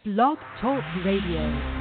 Blog Talk Radio.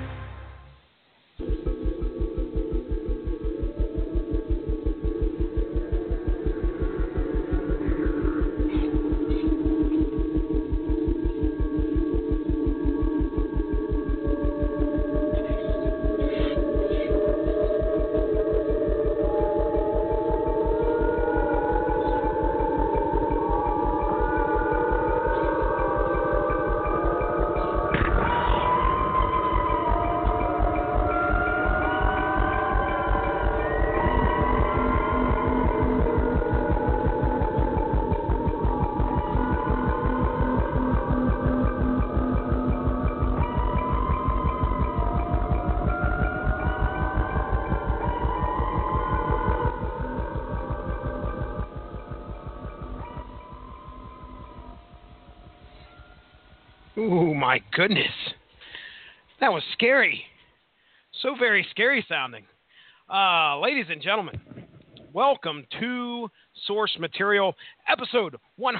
Oh, my goodness. That was scary. So very scary sounding. Ladies and gentlemen, welcome to Source Material, episode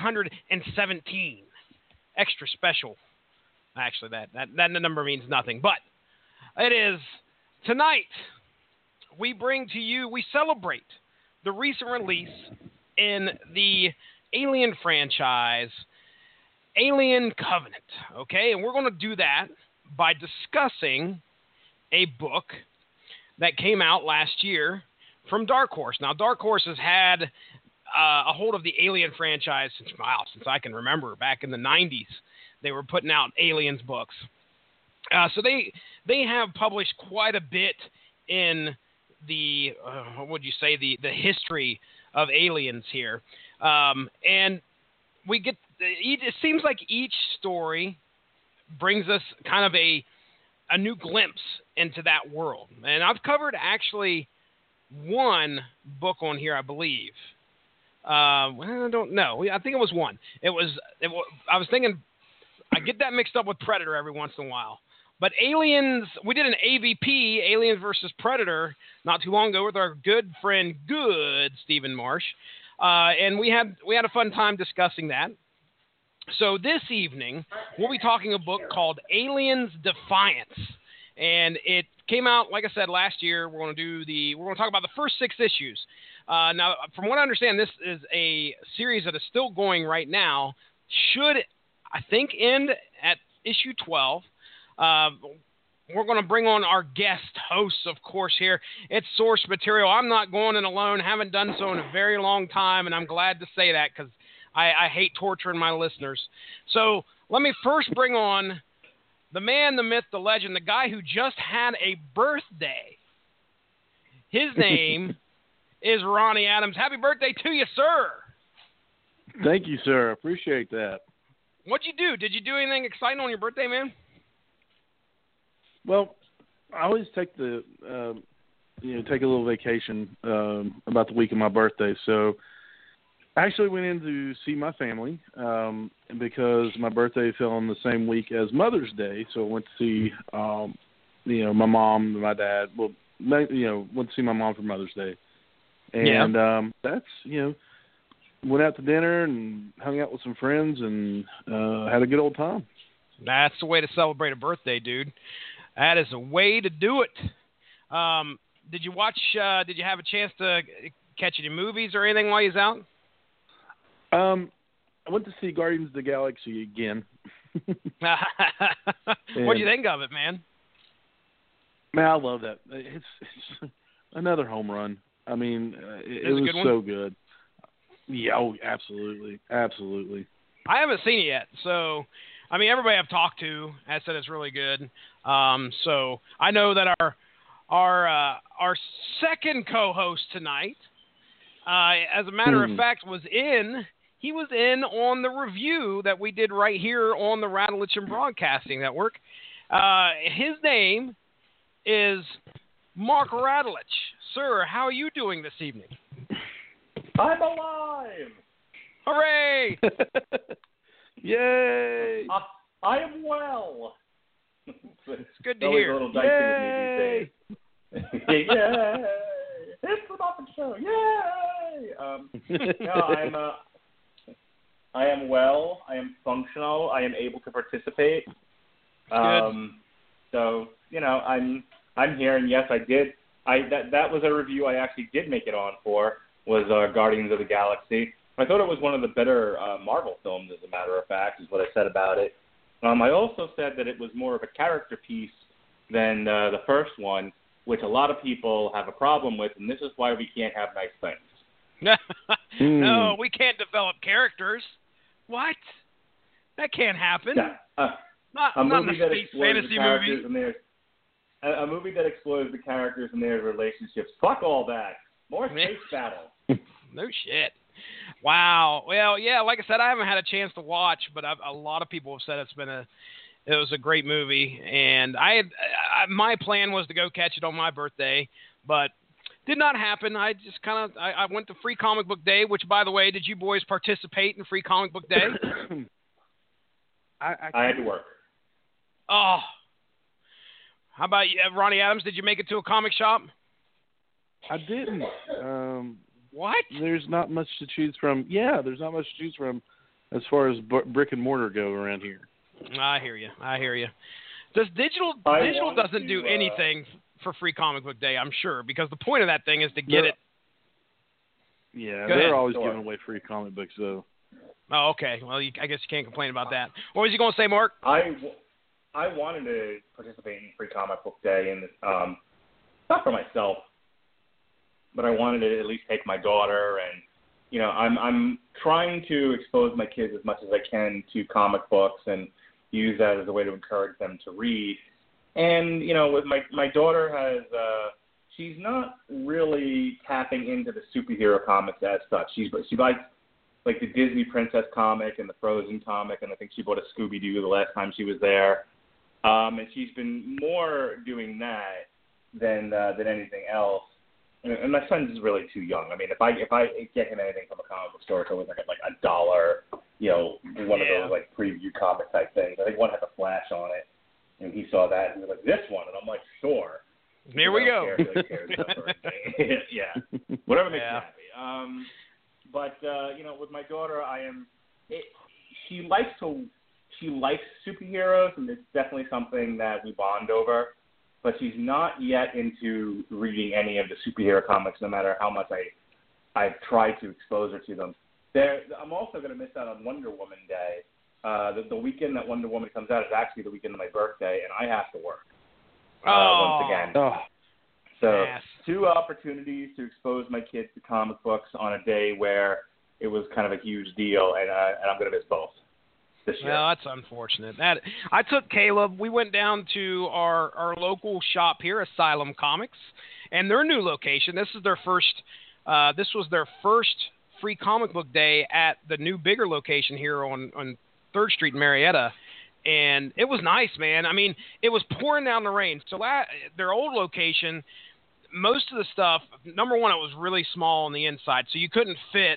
117. Extra special. Actually, that number means nothing, but it is tonight. We celebrate the recent release in the Alien franchise, Alien Covenant, okay? And we're going to do that by discussing a book that came out last year from Dark Horse. Now, Dark Horse has had a hold of the Alien franchise since I can remember. Back in the 90s, they were putting out Aliens books. So they have published quite a bit in the, what would you say, the history of Aliens here. And we get... It seems like each story brings us kind of a new glimpse into that world. And I've covered actually one book on here, I believe. I don't know. I think it was one. I was thinking, I get that mixed up with Predator every once in a while. But Aliens, we did an AVP, Aliens versus Predator, not too long ago with our good friend, Stephen Marsh. And we had a fun time discussing that. So this evening, we'll be talking a book called Aliens Defiance. And it came out, like I said, last year. We're going to talk about the first 6 issues. Now, from what I understand, this is a series that is still going right now. Should, I think, end at issue 12. We're going to bring on our guest hosts, of course, here. It's Source Material. I'm not going in alone. Haven't done so in a very long time, and I'm glad to say that because I hate torturing my listeners. So let me first bring on the man, the myth, the legend, the guy who just had a birthday. His name is Ronnie Adams. Happy birthday to you, sir. Thank you, sir. Appreciate that. What'd you do? Did you do anything exciting on your birthday, man? Well, I always take take a little vacation about the week of my birthday. So I actually went in to see my family because my birthday fell on the same week as Mother's Day. So I went to see, my mom and my dad. Well, went to see my mom for Mother's Day. And went out to dinner and hung out with some friends and had a good old time. That's the way to celebrate a birthday, dude. That is a way to do it. Did you have a chance to catch any movies or anything while you was out? I went to see Guardians of the Galaxy again. What'd you think of it, man? Man, I love that. It's another home run. I mean, it was so good. Yeah, oh, absolutely. Absolutely. I haven't seen it yet, so I mean, everybody I've talked to has said it's really good. So I know that our second co-host tonight, as a matter of fact, he was in on the review that we did right here on the Radulich Broadcasting Network. His name is Mark Radulich. Sir, how are you doing this evening? I'm alive! Hooray! Yay! I am well. It's good to hear. A little dicey with me these days. Yay! It's the Muppet Show! Yay! I am well. I am functional. I am able to participate. So I'm here, and yes, I did. That was a review I actually did make it on for, was Guardians of the Galaxy. I thought it was one of the better Marvel films, as a matter of fact, is what I said about it. I also said that it was more of a character piece than the first one, which a lot of people have a problem with, and this is why we can't have nice things. No, we can't develop characters. What? That can't happen. Yeah. Not a in movie a that space explores fantasy the characters movie. and a movie that explores the characters and their relationships. Fuck all that. More space battle. No shit. Wow. Well, yeah, like I said, I haven't had a chance to watch, but a lot of people have said it was a great movie, and my plan was to go catch it on my birthday, but did not happen. I just I went to Free Comic Book Day, which, by the way, did you boys participate in Free Comic Book Day? I had to work. Oh. How about you, Ronnie Adams? Did you make it to a comic shop? I didn't. What? There's not much to choose from. Yeah, there's not much to choose from as far as brick and mortar go around here. I hear you. Digital doesn't do anything for Free Comic Book Day, I'm sure, because the point of that thing is to get it. Yeah, Go they're ahead. always giving away free comic books, though. Oh, okay. Well, I guess you can't complain about that. What was you going to say, Mark? I wanted to participate in Free Comic Book Day, and not for myself, but I wanted to at least take my daughter, and I'm trying to expose my kids as much as I can to comic books and use that as a way to encourage them to read. And with my daughter she's not really tapping into the superhero comics as such. She likes like the Disney Princess comic and the Frozen comic, and I think she bought a Scooby-Doo the last time she was there. And she's been more doing that than anything else. And my son's really too young. I mean, if I get him anything from a comic book store, it's always like $1, one of those like preview comic type things. I think one has a flash on it, and he saw that and he was like, "This one," and I'm like, "Sure." Here we go. Yeah, whatever makes you happy. But with my daughter, she likes superheroes, and it's definitely something that we bond over. But she's not yet into reading any of the superhero comics, no matter how much I've tried to expose her to them. I'm also going to miss out on Wonder Woman Day. The weekend that Wonder Woman comes out is actually the weekend of my birthday, and I have to work once again. Oh. So yes. 2 opportunities to expose my kids to comic books on a day where it was kind of a huge deal, and I'm going to miss both this year. Well, that's unfortunate. I took Caleb. We went down to our local shop here, Asylum Comics, and their new location. This was their first Free Comic Book Day at the new, bigger location here on 3rd Street in Marietta. And it was nice, man. I mean, it was pouring down the rain. So their old location, most of the stuff, number one, it was really small on the inside, so you couldn't fit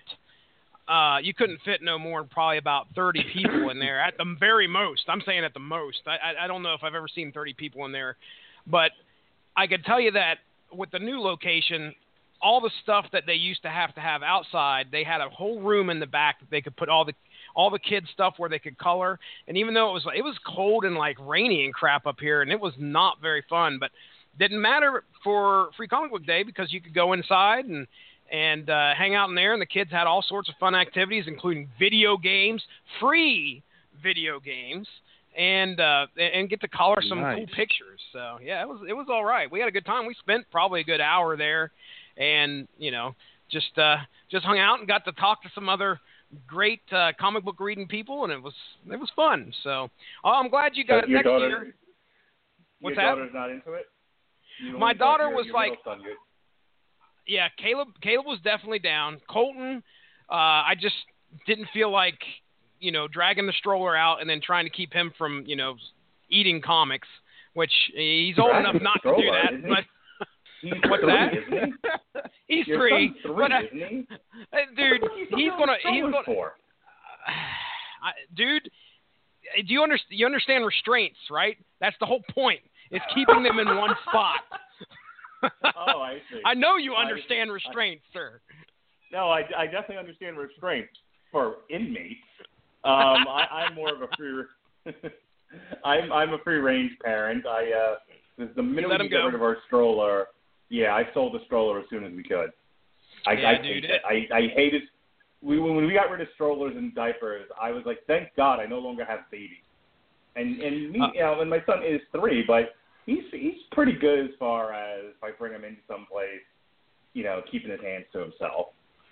no more than probably about 30 people in there at the very most. I'm saying at the most. I don't know if I've ever seen 30 people in there. But I could tell you that with the new location, all the stuff that they used to have outside, they had a whole room in the back that they could put all the kids' stuff where they could color. And even though it was cold and like rainy and crap up here, and it was not very fun, but didn't matter for Free Comic Book Day because you could go inside and hang out in there, and the kids had all sorts of fun activities, including video games, free video games, and get to color some cool pictures. So yeah, it was all right. We had a good time. We spent probably a good hour there, and just hung out and got to talk to some other great comic book reading people, and it was fun. So I'm glad you got it next year. What's that? Your daughter's not into it? My daughter was like, yeah, Caleb was definitely down. Colton, I just didn't feel like, dragging the stroller out and then trying to keep him from, eating comics, which he's old enough not to do that. But what's that? He's 3. Isn't he? Dude, he's gonna. Dude, do you understand restraints, right? That's the whole point. It's keeping them in one spot. Oh, I see. I know you understand restraints, sir. No, I definitely understand restraints for inmates. I'm more of a free. I'm a free range parent. The minute let we him get go. rid of our stroller, I sold the stroller as soon as we could. I dude. hated. When we got rid of strollers and diapers, I was like, thank God I no longer have babies. And me, and my son is 3, but he's pretty good as far as if I bring him into someplace, keeping his hands to himself.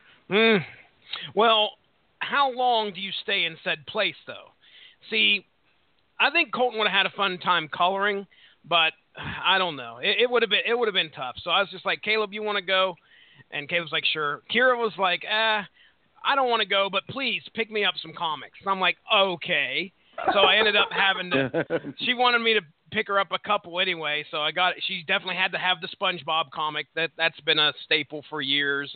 Well, how long do you stay in said place, though? See, I think Colton would have had a fun time coloring, but I don't know. It would have been tough. So I was just like, Caleb, you want to go? And Caleb's like, sure. Kira was like, I don't want to go, but please pick me up some comics. And I'm like, okay. So I ended up having to. She wanted me to pick her up a couple anyway, so I got. She definitely had to have the SpongeBob comic. That's been a staple for years,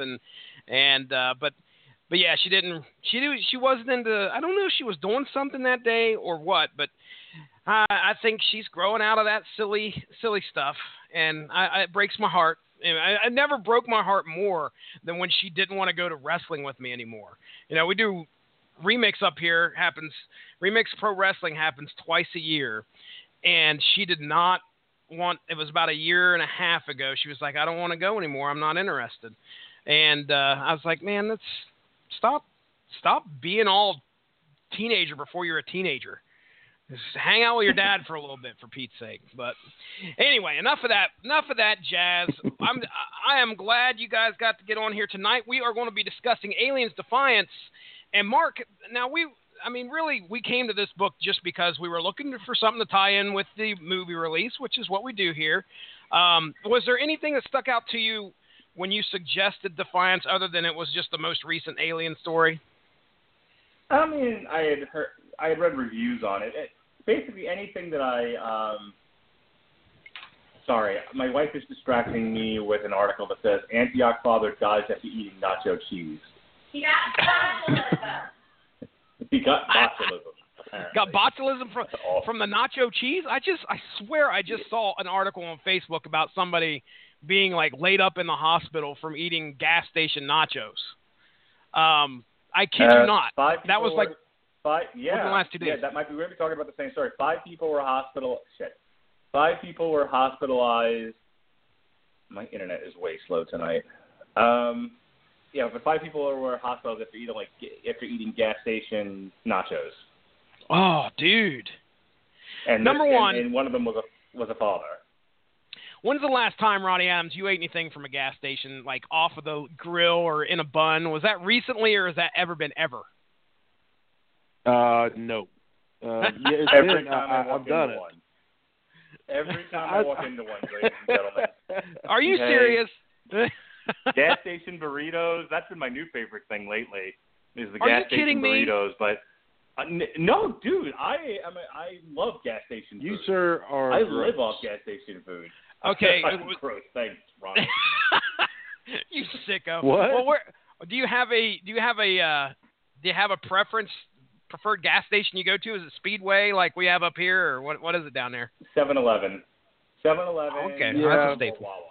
but yeah, she didn't. She wasn't into. I don't know if she was doing something that day or what, but I think she's growing out of that silly stuff, and it breaks my heart. I never broke my heart more than when she didn't want to go to wrestling with me anymore. We do Remix up here happens. Remix Pro Wrestling happens twice a year, and she did not want. It was about a year and a half ago. She was like, I don't want to go anymore. I'm not interested. And I was like, man, let's stop being all teenager before you're a teenager. Just hang out with your dad for a little bit, for Pete's sake. But anyway, enough of that jazz. I am glad you guys got to get on here tonight. We are going to be discussing Aliens Defiance. And Mark, now we came to this book just because we were looking for something to tie in with the movie release, which is what we do here. Was there anything that stuck out to you when you suggested Defiance, other than it was just the most recent Alien story? I mean, I had read reviews on it. Basically, anything that sorry, my wife is distracting me with an article that says Antioch father dies after eating nacho cheese. He got botulism. He got botulism. Apparently. Got botulism from the nacho cheese? I swear I just saw an article on Facebook about somebody being like laid up in the hospital from eating gas station nachos. I kid you not. That was like within the last 2 days. Yeah, that might be. We're talking about the same story. 5 people were Five people were hospitalized. My internet is way slow tonight. But 5 people were hospitalized after eating gas station nachos. Oh, dude. And Number one, and one of them was a father. When's the last time, Ronnie Adams, you ate anything from a gas station, like off of the grill or in a bun? Was that recently, or has that ever been ever? No. Every time I walk I've done into it. one. Every time I walk into one, ladies and gentlemen. Are you serious? Gas station burritos. That's been my new favorite thing lately. Is the Are gas you station kidding me? burritos? But no, dude, I love gas station food. You, sir, are I gross. live off gas station food. Okay. Gross. Thanks, Ronnie. You sicko. What? Well, do you have a preferred gas station you go to? Is it Speedway like we have up here, or what is it down there? 7-Eleven. 7-Eleven. Okay, Yeah. that's a staple. Wawa.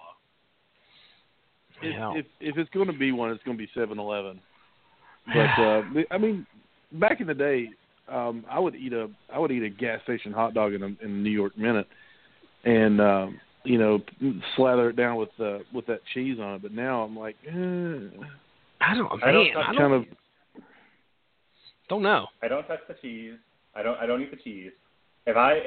If it's going to be one, it's going to be 7-Eleven. But I mean, back in the day, I would eat a gas station hot dog in a New York Minute, and slather it down with that cheese on it. But now I'm like, I don't know. I don't touch the cheese. I don't eat the cheese. If I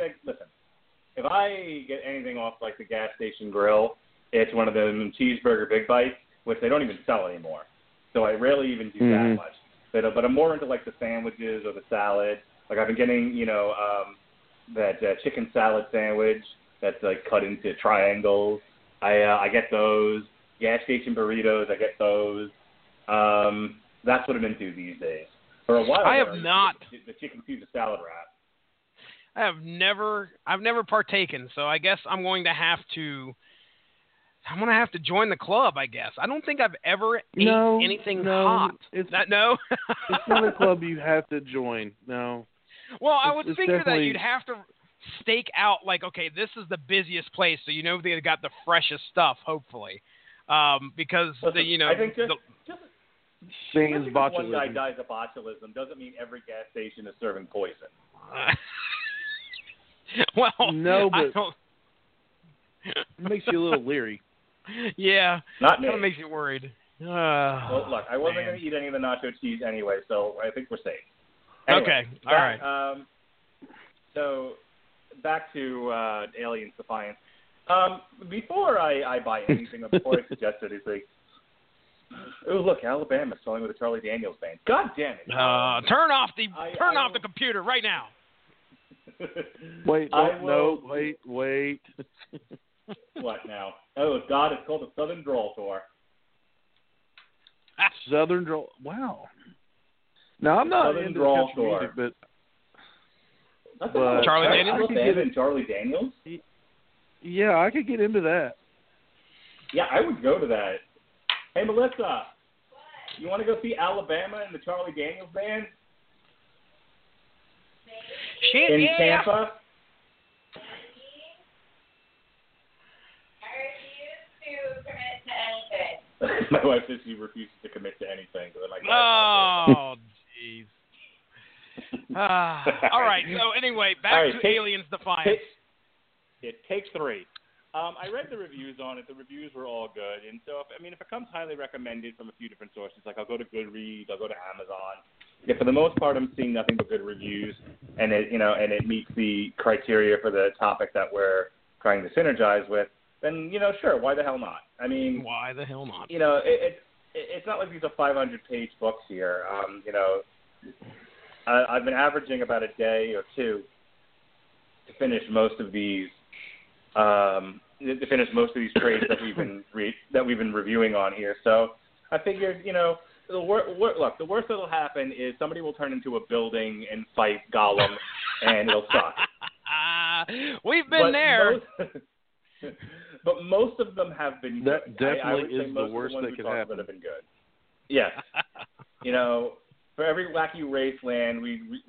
get anything off like the gas station grill, it's one of them cheeseburger big bites, which they don't even sell anymore. So I rarely even do that much. But I'm more into like the sandwiches or the salad. Like I've been getting, that chicken salad sandwich that's like cut into triangles. I get those. Gas station burritos, I get those. That's what I'm into these days. For a while, I have not. The chicken Caesar salad wrap. I've never partaken, so I guess I'm going to have to join the club, I guess. I don't think I've ever ate anything hot. It's It's not a club you have to join. No. Well, I would It's figure that definitely- you'd have to stake out, like, okay, this is the busiest place, so they got the freshest stuff, hopefully. Because, Listen, I think just Sans because one guy botulism. dies of botulism doesn't mean every gas station is serving poison. Well, No, I but don't. it makes you a little leery. Yeah, Not me. kind of makes you worried. Well, look, I wasn't man. going to eat any of the nacho cheese anyway, so I think we're safe. Anyway, Okay, all right. So back to Aliens Defiance. Before I buy anything, before I suggest anything, oh look, Alabama's selling with a Charlie Daniels band. God damn it! Turn off the computer right now. Wait, I will- wait. What now? Oh God, it's called the Southern Drawl Tour. Southern Drawl. Wow. Now I'm not Southern into Drawl country Tour. music, but That's But Charlie I Daniels? could get in Charlie Daniels. yeah, I could get into that. Yeah, I would go to that. Hey Melissa, you want to go see Alabama and the Charlie Daniels band Shit, in yeah. Tampa? My wife says she refuses to commit to anything. So like, Oh, jeez. All right. So anyway, back All right, to take- Aliens Defiance. Take 3. I read the reviews on it. The reviews were all good, and so if it comes highly recommended from a few different sources, like I'll go to Goodreads, I'll go to Amazon. Yeah, for the most part, I'm seeing nothing but good reviews, and it meets the criteria for the topic that we're trying to synergize with. Then sure, why the hell not? I mean, Why the hell not? it's not like these are 500-page books here. I've been averaging about a day or two to finish most of these. To finish most of these trades that we've been reviewing on here. So I figured, the worst that'll happen is somebody will turn into a building and fight Gollum, and it'll suck. We've been there. But most of them have been good. That definitely I would say is the most worst of the that ones we could talked happen. about have been good. Yes. For every Wacky Raceland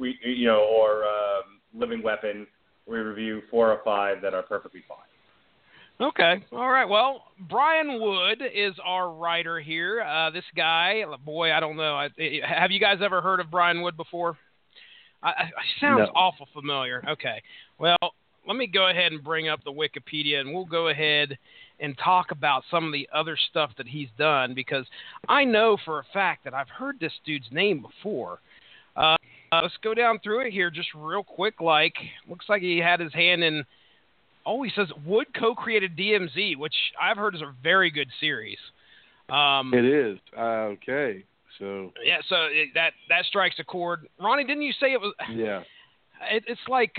or Living Weapon, we review 4 or 5 that are perfectly fine. Okay. All right. Well, Brian Wood is our writer here. This guy, boy, I don't know. Have you guys ever heard of Brian Wood before? Sounds No. awful familiar. Okay. Well, let me go ahead and bring up the Wikipedia, and we'll go ahead and talk about some of the other stuff that he's done, because I know for a fact that I've heard this dude's name before. Let's go down through it here just real quick. Looks like he had his hand in. Oh, he says Wood co-created DMZ, which I've heard is a very good series. It is. Okay. So. Yeah, so that strikes a chord. Ronnie, didn't you say it was? Yeah. It's like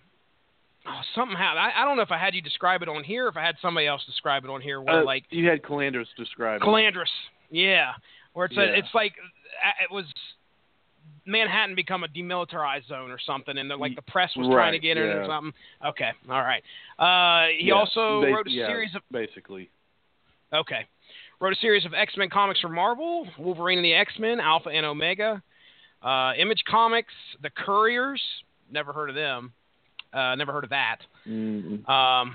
somehow I don't know if I had you describe it on here, or if I had somebody else describe it on here. Where you had Calandris describe it. Calandris, yeah, where Yeah. it's like it was Manhattan become a demilitarized zone or something, and the press was trying to get in or something. Okay, all right. He also wrote a series of basically. Okay, wrote a series of X-Men comics for Marvel, Wolverine and the X-Men, Alpha and Omega, Image Comics, The Couriers. Never heard of them. Never heard of that. Mm-hmm.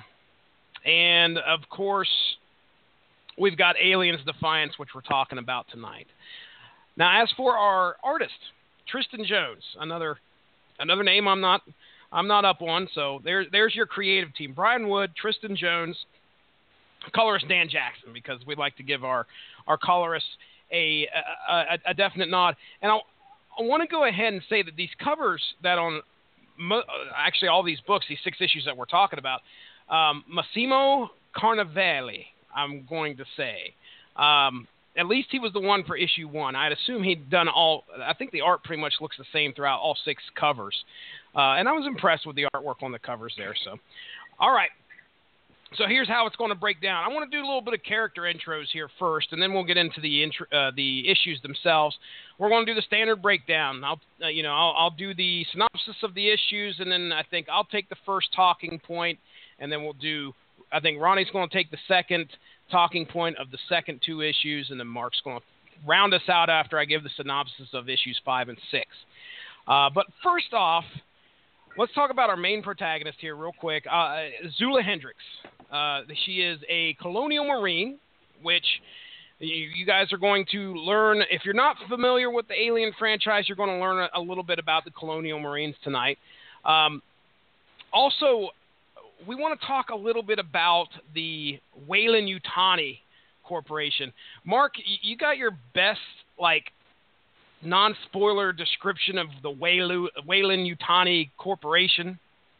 And of course, we've got Aliens Defiance, which we're talking about tonight. Now, as for our artist, Tristan Jones, another name I'm not up on. So there's your creative team: Brian Wood, Tristan Jones, colorist Dan Jackson, because we'd like to give our colorists a definite nod. And I want to go ahead and say that these covers that on actually all these books, these 6 issues that we're talking about, Massimo Carnevale, I'm going to say. At least he was the one for issue 1. I'd assume he'd done all. I think the art pretty much looks the same throughout all 6 covers. And I was impressed with the artwork on the covers there. So, all right. So here's how it's going to break down. I want to do a little bit of character intros here first, and then we'll get into the issues themselves. We're going to do the standard breakdown. I'll do the synopsis of the issues, and then I think I'll take the first talking point, and then I think Ronnie's going to take the second talking point of the second 2 issues, and then Mark's going to round us out after I give the synopsis of issues 5 and 6. But first off, let's talk about our main protagonist here real quick, Zula Hendricks. She is a colonial marine, which you guys are going to learn. If you're not familiar with the Alien franchise, you're going to learn a little bit about the colonial marines tonight. Also, we want to talk a little bit about the Weyland-Yutani Corporation. Mark, you got your best, non-spoiler description of the Weyland-Yutani Corporation?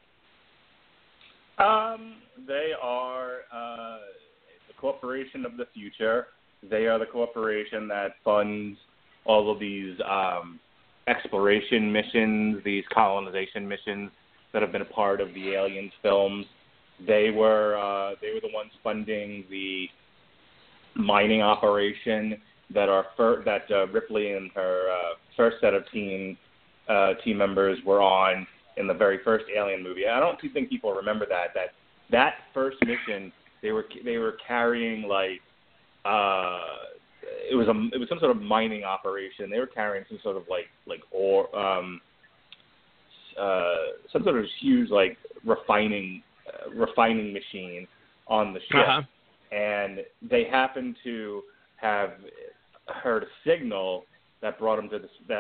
They are the corporation of the future. They are the corporation that funds all of these exploration missions, these colonization missions that have been a part of the Aliens films. They were the ones funding the mining operation that Ripley and her first set of team members were on in the very first Alien movie. I don't think people remember that first mission. They were carrying it was some sort of mining operation. They were carrying some sort of ore, some sort of huge refining machine on the ship, uh-huh. and they happened to have heard a signal that brought them to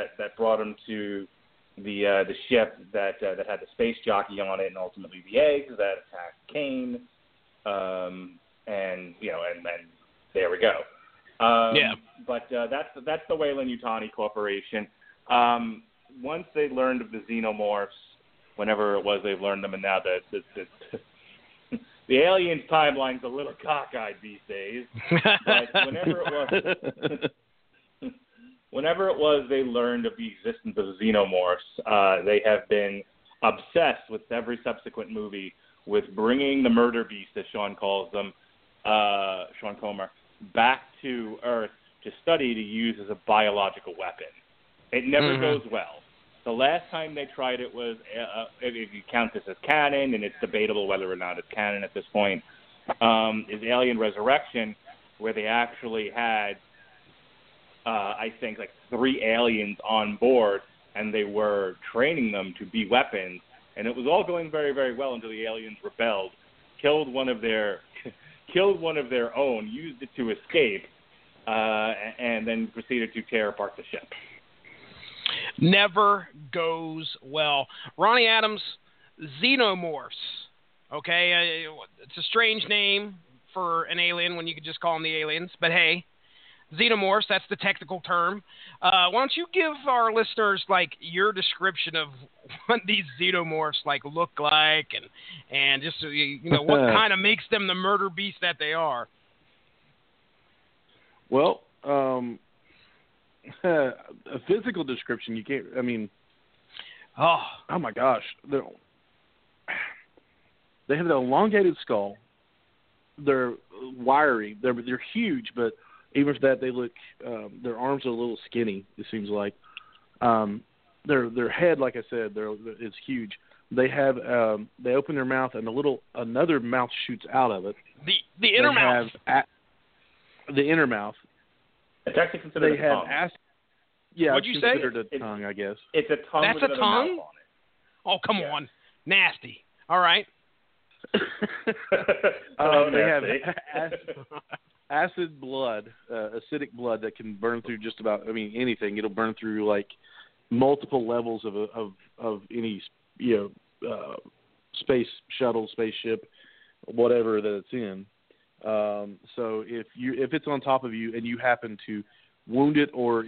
the ship that had the space jockey on it, and ultimately the eggs that attacked Kane, and there we go. Yeah. But that's the Weyland-Yutani Corporation. Once they learned of the xenomorphs, whenever it was they've learned them, and now the aliens' timeline's a little cockeyed these days. But whenever it was they learned of the existence of xenomorphs, they have been obsessed with every subsequent movie with bringing the murder beast, as Sean calls them, Sean Comer, back to Earth to study to use as a biological weapon. It never goes well. The last time they tried it was, if you count this as canon, and it's debatable whether or not it's canon at this point, is Alien Resurrection, where they actually had, I think, 3 aliens on board, and they were training them to be weapons, and it was all going very, very well until the aliens rebelled, killed one of their own, used it to escape, and then proceeded to tear apart the ship. Never goes well. Ronnie Adams, xenomorphs. Okay, it's a strange name for an alien when you could just call them the aliens, but hey, xenomorphs, that's the technical term. Why don't you give our listeners your description of what these xenomorphs look like, and just what kind of makes them the murder beast that they are? Well, a physical description you can't. I mean, oh my gosh, they have the elongated skull. They're wiry. They're huge, but even for that, they look. Their arms are a little skinny. It seems like their head, like I said, it's huge. They have they open their mouth and another mouth shoots out of it. The inner mouth. The inner mouth. It's actually considered a tongue. What'd you say? Considered a tongue, I guess. It's a tongue. That's with a another tongue? mouth on it. Oh, come on. Nasty. All right. They have acid blood, acidic blood that can burn through just about, anything. It'll burn through multiple levels of any, space shuttle, spaceship, whatever that it's in. So if it's on top of you and you happen to wound it, or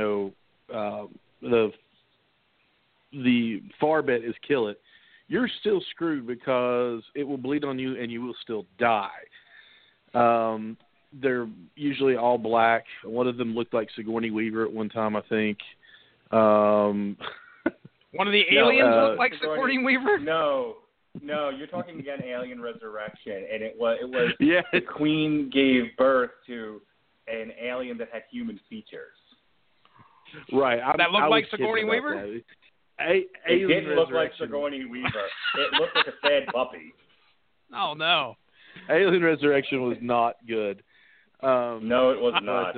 the far bet is kill it, you're still screwed because it will bleed on you and you will still die. They're usually all black. One of them looked like Sigourney Weaver at one time, I think. One of the aliens looked like Sigourney Weaver? No, you're talking again Alien Resurrection, and it was yeah. The Queen gave birth to an alien that had human features. Right. That looked like Sigourney Weaver? It didn't look like Sigourney Weaver. It looked like a sad puppy. Oh, no. Alien Resurrection was not good. No, it was not.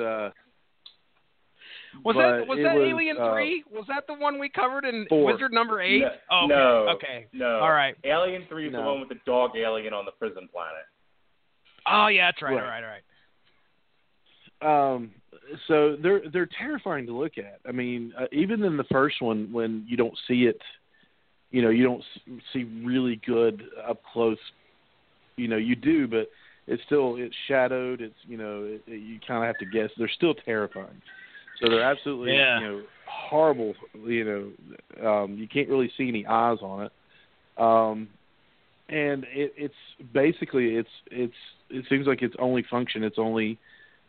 Was that Alien 3? Was that the one we covered in 4. Wizard number 8? No, Oh, okay. no, Okay. no. All right. Alien 3 is the one with the dog alien on the prison planet. Oh, yeah, that's right. Right. All right. So they're terrifying to look at. Even in the first one, when you don't see it you don't see really good up close. You do, but it's shadowed. It's you kind of have to guess. They're still terrifying. So they're absolutely horrible. You can't really see any eyes on it. And it's basically it seems like its only function, its only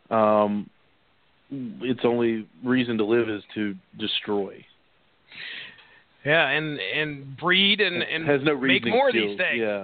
reason to live is to destroy. Yeah, and breed and has no make reasoning more skills. of these things. Yeah.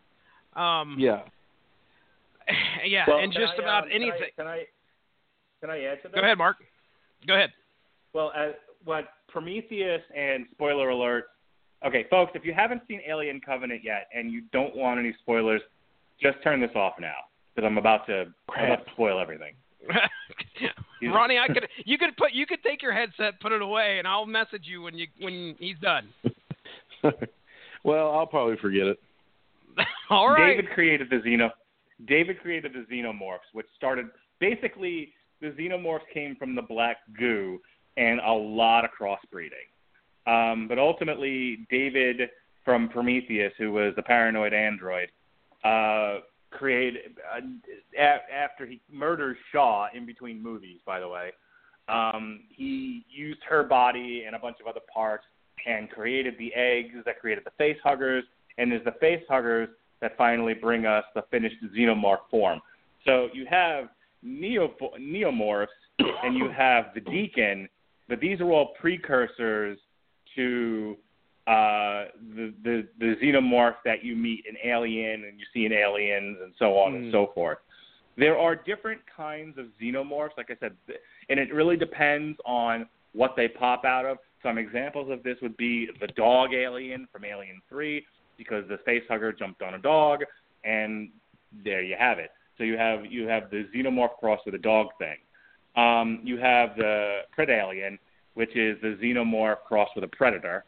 Yeah, well, and just about anything. Can I add to that? Go ahead, Mark. Go ahead. Well, what Prometheus and spoiler alert. Okay, folks, if you haven't seen Alien Covenant yet and you don't want any spoilers, just turn this off now because I'm about to spoil everything. Ronnie, you could take your headset, put it away, and I'll message you when he's done. Well, I'll probably forget it. All right. David created the xenomorphs, which started basically the xenomorphs came from the black goo and a lot of crossbreeding. But ultimately, David from Prometheus, who was the paranoid android, created after he murders Shaw in between movies. By the way, he used her body and a bunch of other parts and created the eggs that created the face huggers, and it's the face huggers that finally bring us the finished xenomorph form. So you have neomorphs and you have the Deacon, but these are all precursors to the xenomorph that you meet in Alien and you see in Aliens and so on and so forth. There are different kinds of xenomorphs, like I said, and it really depends on what they pop out of. Some examples of this would be the dog alien from Alien 3, because the facehugger jumped on a dog, and there you have it. So you have the xenomorph cross with a dog thing. You have the predalien, which is the xenomorph cross with a predator,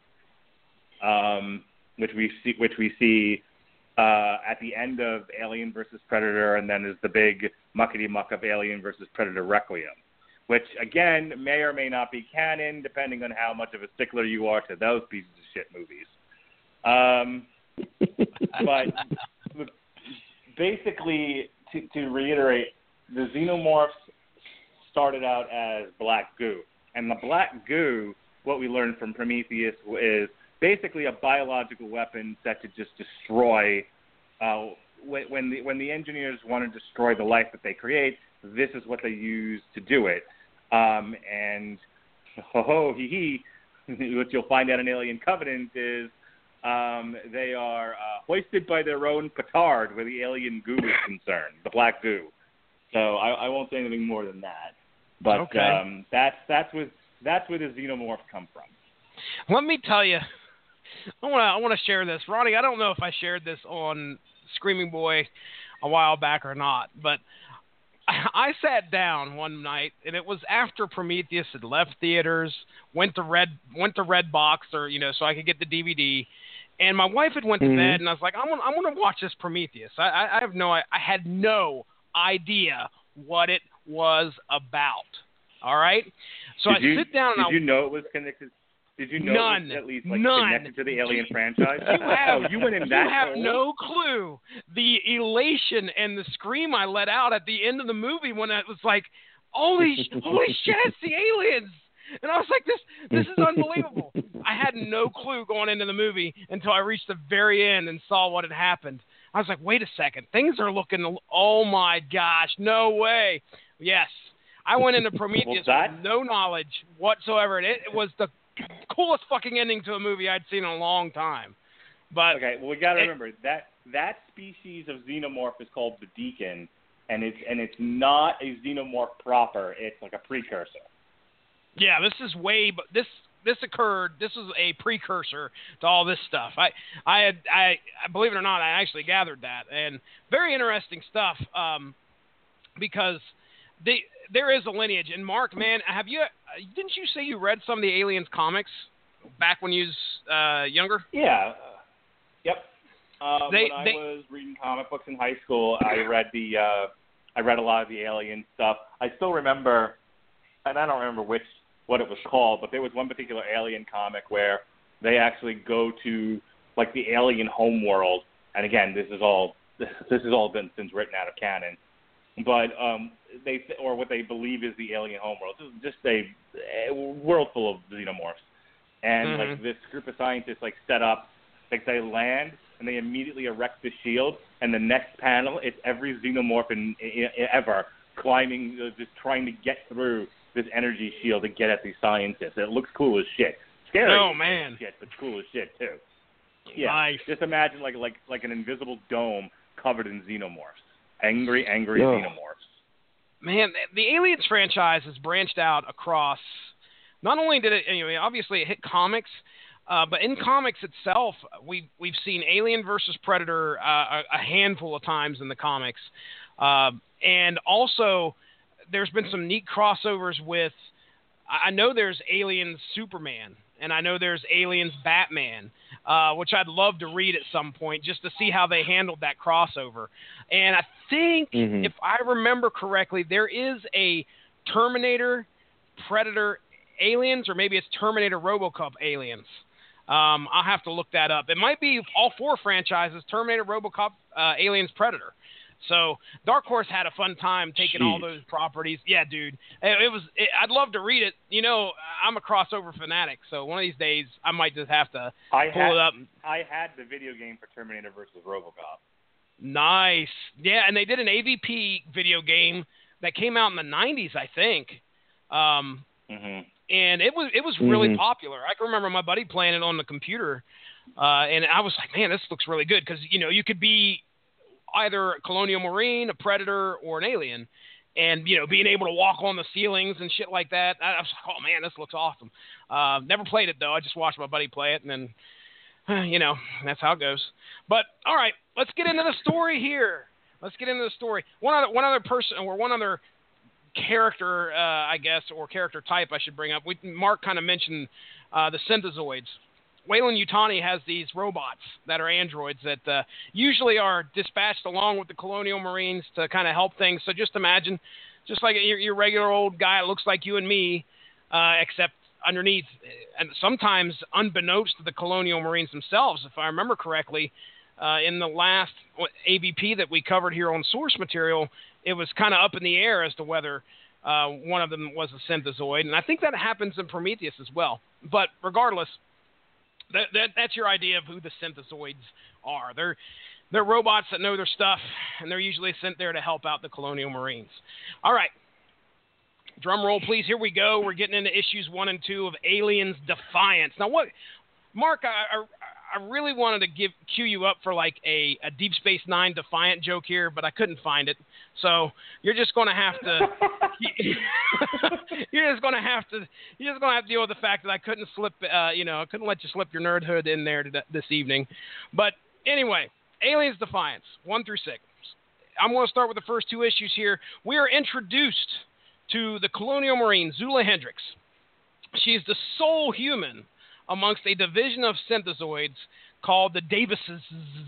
which we see at the end of Alien versus Predator, and then is the big muckety-muck of Alien versus Predator Requiem, which, again, may or may not be canon, depending on how much of a stickler you are to those pieces of shit movies. But basically, to reiterate, the xenomorphs started out as black goo. And the black goo, what we learned from Prometheus, is basically a biological weapon set to just destroy. When the engineers want to destroy the life that they create, this is what they use to do it. And what you'll find out in Alien Covenant is they are hoisted by their own petard where the alien goo is concerned, the black goo. So I won't say anything more than that. But okay. That's where the xenomorphs come from. Let me tell you, I want to share this, Ronnie. I don't know if I shared this on Screaming Boy a while back or not, but I sat down one night, and it was after Prometheus had left theaters, went to Redbox, or so I could get the DVD. And my wife had went to bed, and I was like, I'm gonna watch this Prometheus. I had no idea what it was about. All right, so sit down. Did you know it was connected? Did you know it was at least connected to the Alien franchise? You went in that You have hole? no clue the elation and the scream I let out at the end of the movie when it was like, holy shit, it's the aliens. And I was like, this is unbelievable. I had no clue going into the movie until I reached the very end and saw what had happened. I was like, wait a second. Things are looking, oh, my gosh, no way. Yes. I went into Prometheus with no knowledge whatsoever. It was the coolest fucking ending to a movie I'd seen in a long time. But okay, well, we got to remember, that species of xenomorph is called the Deacon, and it's not a xenomorph proper. It's like a precursor. Yeah, this is this occurred. This was a precursor to all this stuff. I believe it or not, I actually gathered that, and very interesting stuff. Because there is a lineage. And Mark, man, didn't you say you read some of the Aliens comics back when you was younger? Yeah. Yep. When I was reading comic books in high school, I read a lot of the Alien stuff. I still remember, and I don't remember what it was called, but there was one particular Alien comic where they actually go to like the alien homeworld. And again, this has all been since written out of canon. But or what they believe is the alien homeworld. This is just a world full of xenomorphs. And like this group of scientists like set up, like they land and they immediately erect the shield. And the next panel, it's every xenomorph ever climbing, just trying to get through this energy shield to get at these scientists. It looks cool as shit. Scary as shit, but cool as shit too. Yeah, nice. Just imagine like an invisible dome covered in xenomorphs. Angry xenomorphs. Man, the Aliens franchise has branched out across. Not only did it, obviously it hit comics, but in comics itself, we've seen Alien versus Predator a handful of times in the comics, and also there's been some neat crossovers with. I know there's Aliens Superman, and I know there's Aliens Batman, which I'd love to read at some point just to see how they handled that crossover. And I think, if I remember correctly, there is a Terminator Predator Aliens, or maybe it's Terminator RoboCop Aliens. I'll have to look that up. It might be all four franchises, Terminator, RoboCop, Aliens, Predator. So Dark Horse had a fun time taking all those properties. Yeah, dude. I'd love to read it. I'm a crossover fanatic, so one of these days I might just have to pull it up. I had the video game for Terminator versus RoboCop. Nice. Yeah, and they did an AVP video game that came out in the 90s, I think. And it was really popular. I can remember my buddy playing it on the computer, and I was like, man, this looks really good because, you could be either a Colonial Marine, a Predator, or an Alien, and, being able to walk on the ceilings and shit like that. I was like, oh, man, this looks awesome. Never played it, though. I just watched my buddy play it, and then, that's how it goes. But, all right, let's get into the story here. One other person, or one other character, I guess, or character type I should bring up. Mark kind of mentioned the Synthezoids. Weyland-Yutani has these robots that are androids that usually are dispatched along with the Colonial Marines to kind of help things. So just imagine, just like your regular old guy, it looks like you and me, except underneath, and sometimes unbeknownst to the Colonial Marines themselves, if I remember correctly, in the last AVP that we covered here on source material, it was kind of up in the air as to whether one of them was a Synthezoid. And I think that happens in Prometheus as well. But regardless, that's your idea of who the Synthezoids are. They're robots that know their stuff, and they're usually sent there to help out the Colonial Marines. All right. Drum roll, please. Here we go. We're getting into issues 1 and 2 of Aliens Defiance. Now, Mark, I really wanted to cue you up for like a Deep Space Nine Defiant joke here, but I couldn't find it. So you're just going to have to you're just going to have to deal with the fact that I couldn't I couldn't let you slip your nerdhood in there this evening. But anyway, Aliens Defiance 1 through 6. I'm going to start with the first 2 issues here. We are introduced to the Colonial Marine Zula Hendricks. She is the sole human amongst a division of Synthezoids called the Davises.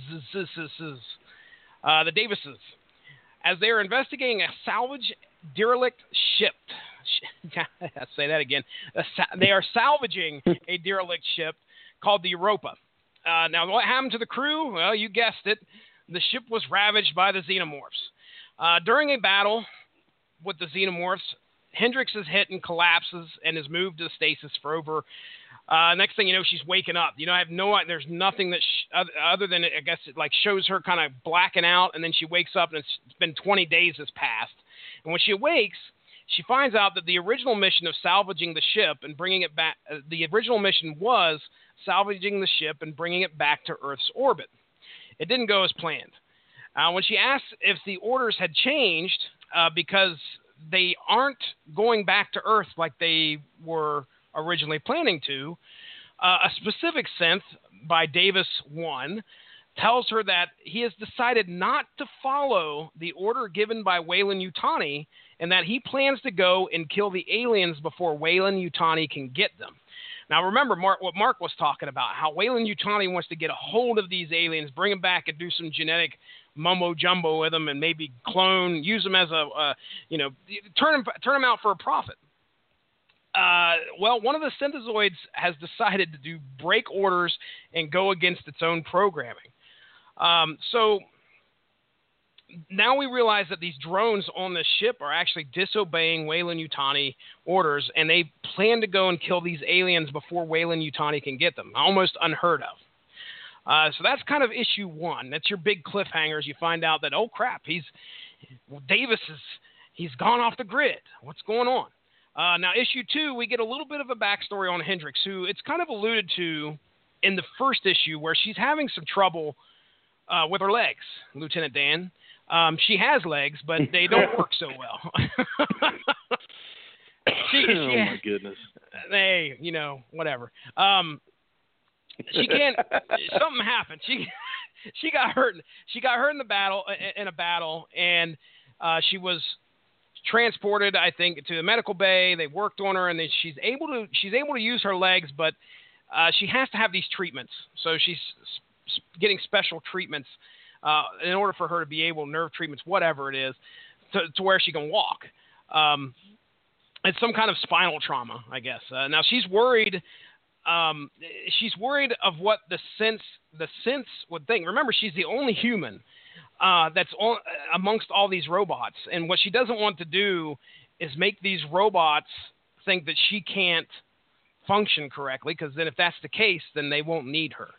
The Davises. As they are investigating a salvage derelict ship. I'll say that again. They are salvaging a derelict ship called the Europa. Now, what happened to the crew? Well, you guessed it. The ship was ravaged by the Xenomorphs. During a battle with the Xenomorphs, Hendricks is hit and collapses and is moved to stasis for over. Next thing you know, she's waking up. I have there's nothing that other than, I guess, it like shows her kind of blacking out, and then she wakes up and it's been 20 days has passed. And when she awakes, she finds out that the original mission of salvaging the ship and bringing it back, the original mission was salvaging the ship and bringing it back to Earth's orbit. It didn't go as planned. When she asks if the orders had changed, because they aren't going back to Earth like they were originally planning to, a specific synth by Davis 1 tells her that he has decided not to follow the order given by Weyland-Yutani and that he plans to go and kill the aliens before Weyland-Yutani can get them. Now, remember what Mark was talking about, how Weyland-Yutani wants to get a hold of these aliens, bring them back and do some genetic mumbo-jumbo with them and maybe clone, use them as turn them out for a profit. well, one of the synthezoids has decided to do break orders and go against its own programming. So now we realize that these drones on the ship are actually disobeying Weyland-Yutani orders, and they plan to go and kill these aliens before Weyland-Yutani can get them. Almost unheard of. So that's kind of issue one. That's your big cliffhangers. You find out that, oh crap, he's gone off the grid. What's going on? Now, issue two, we get a little bit of a backstory on Hendricks, who it's kind of alluded to in the first issue, where she's having some trouble with her legs, Lieutenant Dan. She has legs, but they don't work so well. Oh my goodness. Hey, whatever. She can't. Something happened. She got hurt. She got hurt in a battle, and she was transported, I think, to the medical bay. They worked on her, and she's able to use her legs, but she has to have these treatments. So she's getting special treatments in order for her to be able, nerve treatments, whatever it is, to where she can walk. It's some kind of spinal trauma, I guess. Now she's worried. She's worried of what the sense would think. Remember, she's the only human that's amongst all these robots, and what she doesn't want to do is make these robots think that she can't function correctly, because then if that's the case, then they won't need her.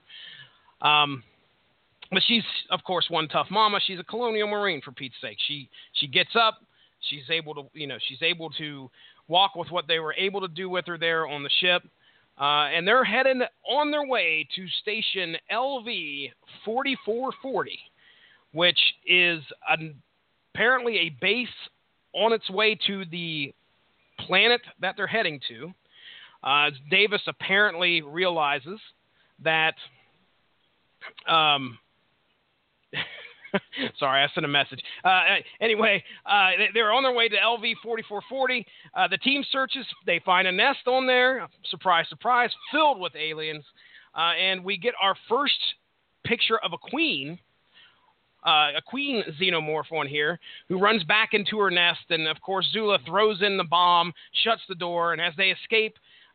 But she's, of course, one tough mama. She's a colonial marine, for Pete's sake. She gets up. She's able to walk with what they were able to do with her there on the ship. And they're headed on their way to station LV 4440, which is apparently a base on its way to the planet that they're heading to. Davis apparently realizes that sorry, I sent a message. Anyway, they're on their way to LV 4440. The team searches. They find a nest on there. Surprise, surprise, filled with aliens. And we get our first picture of a queen xenomorph on here, who runs back into her nest. And, of course, Zula throws in the bomb, shuts the door, and as they escape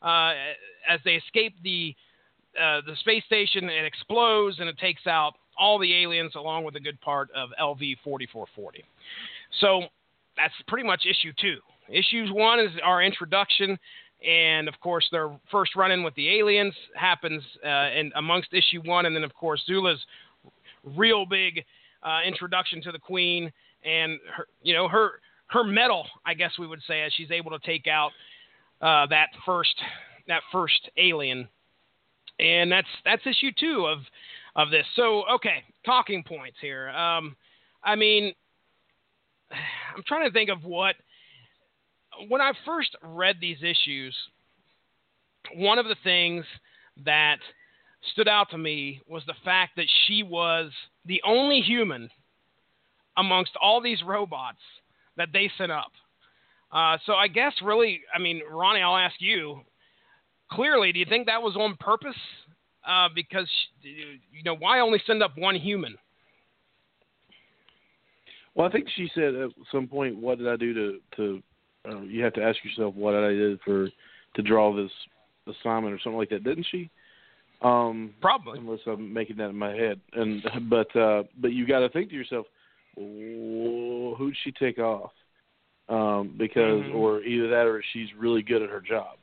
the space station, it explodes, and it takes out all the aliens along with a good part of LV 4440. So that's pretty much issue two. Issue one is our introduction, and of course their first run-in with the aliens happens in amongst issue one, and then of course Zula's real big introduction to the Queen and her mettle, I guess we would say, as she's able to take out that first alien, and that's issue two of this. So, okay, talking points here. I mean, I'm trying to think of when I first read these issues, one of the things that stood out to me was the fact that she was the only human amongst all these robots that they sent up. So I guess really, I mean, Ronnie, I'll ask you, clearly, do you think that was on purpose? Because, why only send up one human? Well, I think she said at some point, what did I do to you have to ask yourself what I did to draw this assignment or something like that, didn't she? Probably. Unless I'm making that in my head. But you got to think to yourself, who'd she take off? Because, or either that or she's really good at her job.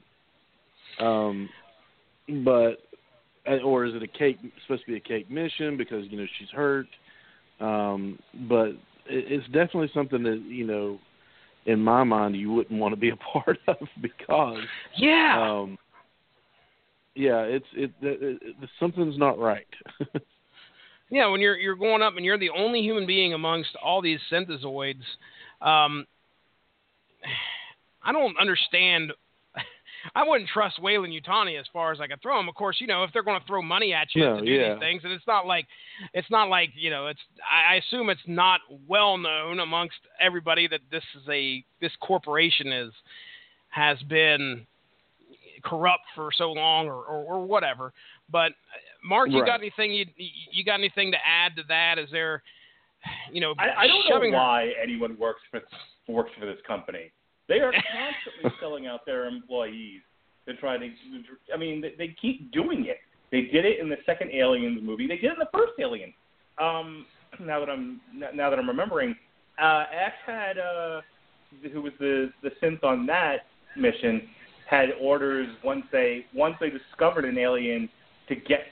Or is it supposed to be a cake mission because, she's hurt? But it's definitely something that, in my mind, you wouldn't want to be a part of because, something's not right. Yeah, when you're going up and you're the only human being amongst all these synthezoids, I don't understand. I wouldn't trust Weyland-Yutani as far as I could throw them. Of course, if they're going to throw money at you to do these things, and it's not like I assume it's not well known amongst everybody that this corporation has been corrupt for so long or whatever. But Mark, you got anything you got anything to add to that? Is there, I don't know why anyone works for this company. They are constantly selling out their employees to try to. I mean, they keep doing it. They did it in the second Aliens movie. They did it in the first Alien. Now that I'm remembering, Ash had who was the synth on that mission had orders once they discovered an alien to get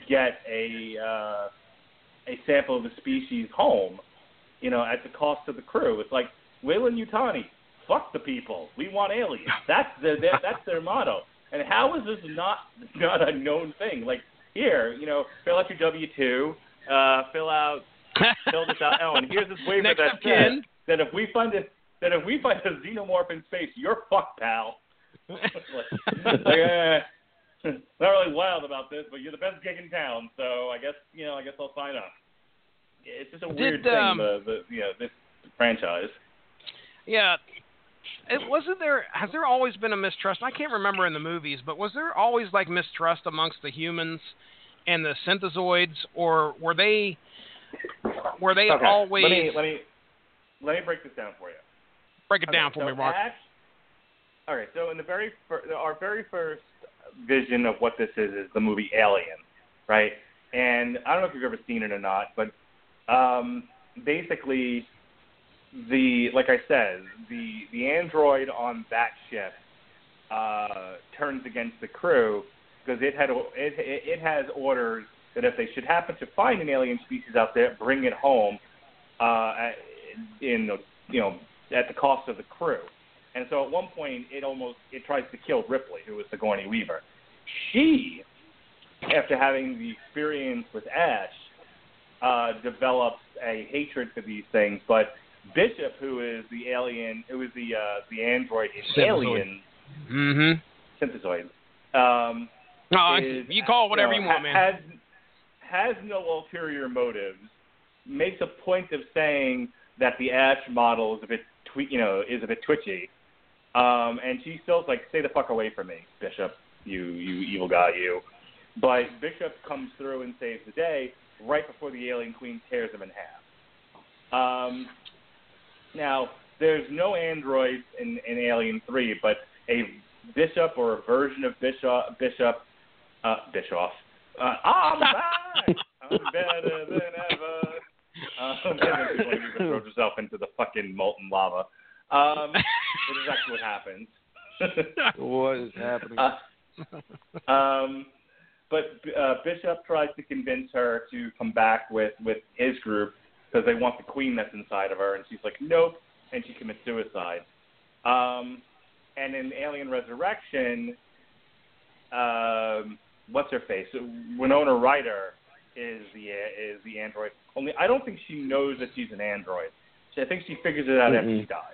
a sample of the species home, at the cost of the crew. It's like Weyland-Yutani, fuck the people. We want aliens. That's their motto. And how is this not a known thing? Like, here, fill out your W-2, fill this out. Oh, and here's this waiver that says that if we find a xenomorph in space, you're fucked, pal. Not really wild about this, but you're the best gig in town, so I guess I'll sign up. It's just a weird thing, this franchise. Yeah. Has there always been a mistrust? I can't remember in the movies, but was there always like mistrust amongst the humans and the synthezoids, or were they okay. always? Let me break this down for you. Break it down for me, Mark. All right. So in our very first vision of what this is the movie Alien, right? And I don't know if you've ever seen it or not, but basically, like I said, the android on that ship turns against the crew because it has orders that if they should happen to find an alien species out there, bring it home at the cost of the crew. And so at one point, it tries to kill Ripley, who was Sigourney Weaver. She, after having the experience with Ash, develops a hatred for these things. But Bishop, who is the alien, who is the android in Alien, synthezoid. You call it whatever you want, man. Has no ulterior motives. Makes a point of saying that the Ash model is a bit twitchy. And she still's like, stay the fuck away from me, Bishop, you evil guy, you. But Bishop comes through and saves the day right before the alien queen tears him in half. Now, there's no androids in Alien 3, but a Bishop or a version of Bischoff. I'm back! I'm better than ever. And then Sigourney Weaver throws herself into the fucking molten lava. Which is actually what happens. What is happening? But Bishop tries to convince her to come back with his group because they want the queen that's inside of her, and she's like, nope, and she commits suicide. And in Alien Resurrection, what's her face? Winona Ryder is the android. Only I don't think she knows that she's an android. I think she figures it out after she dies.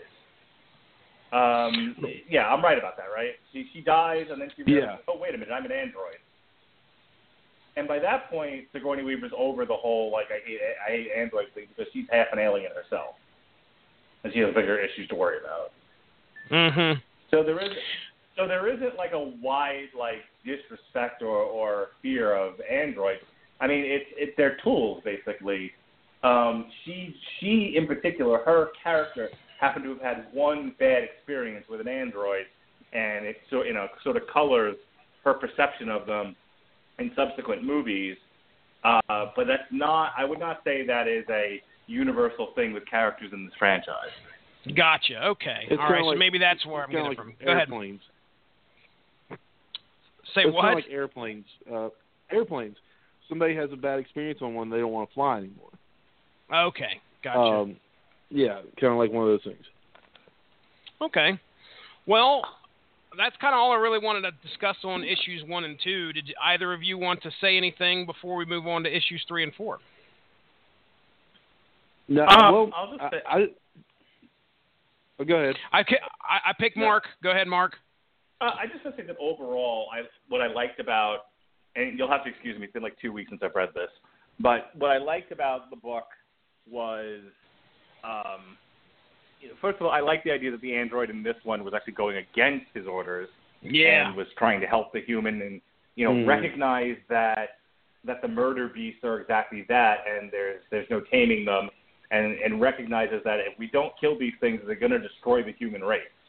Yeah, I'm right about that, right? She dies, and then she realizes, oh, wait a minute, I'm an android. And by that point, Sigourney Weaver's over the whole, like, I hate androids thing because she's half an alien herself. And she has bigger issues to worry about. Mm-hmm. So there isn't, like, a wide, like, disrespect or fear of androids. I mean, it's their tools, basically. She, in particular, her character happened to have had one bad experience with an android, and it sort of colors her perception of them in subsequent movies. But that's not. I would not say that is a universal thing with characters in this franchise. Gotcha. Okay. It's all right. like, so maybe that's where I'm getting it from. Go ahead. Say it's what? Kind of like airplanes. Airplanes. Somebody has a bad experience on one, they don't want to fly anymore. Okay. Gotcha. Yeah, kind of like one of those things. Okay. Well, that's kind of all I really wanted to discuss on issues 1 and 2. Did either of you want to say anything before we move on to issues 3 and 4? No. I'll just say. Go ahead. I picked Mark. Go ahead, Mark. I just want to say that overall, what I liked about, and you'll have to excuse me, it's been like 2 weeks since I've read this, but what I liked about the book was, first of all, I liked the idea that the android in this one was actually going against his orders and was trying to help the human and, recognize that the murder beasts are exactly that, and there's no taming them, and recognizes that if we don't kill these things, they're going to destroy the human race.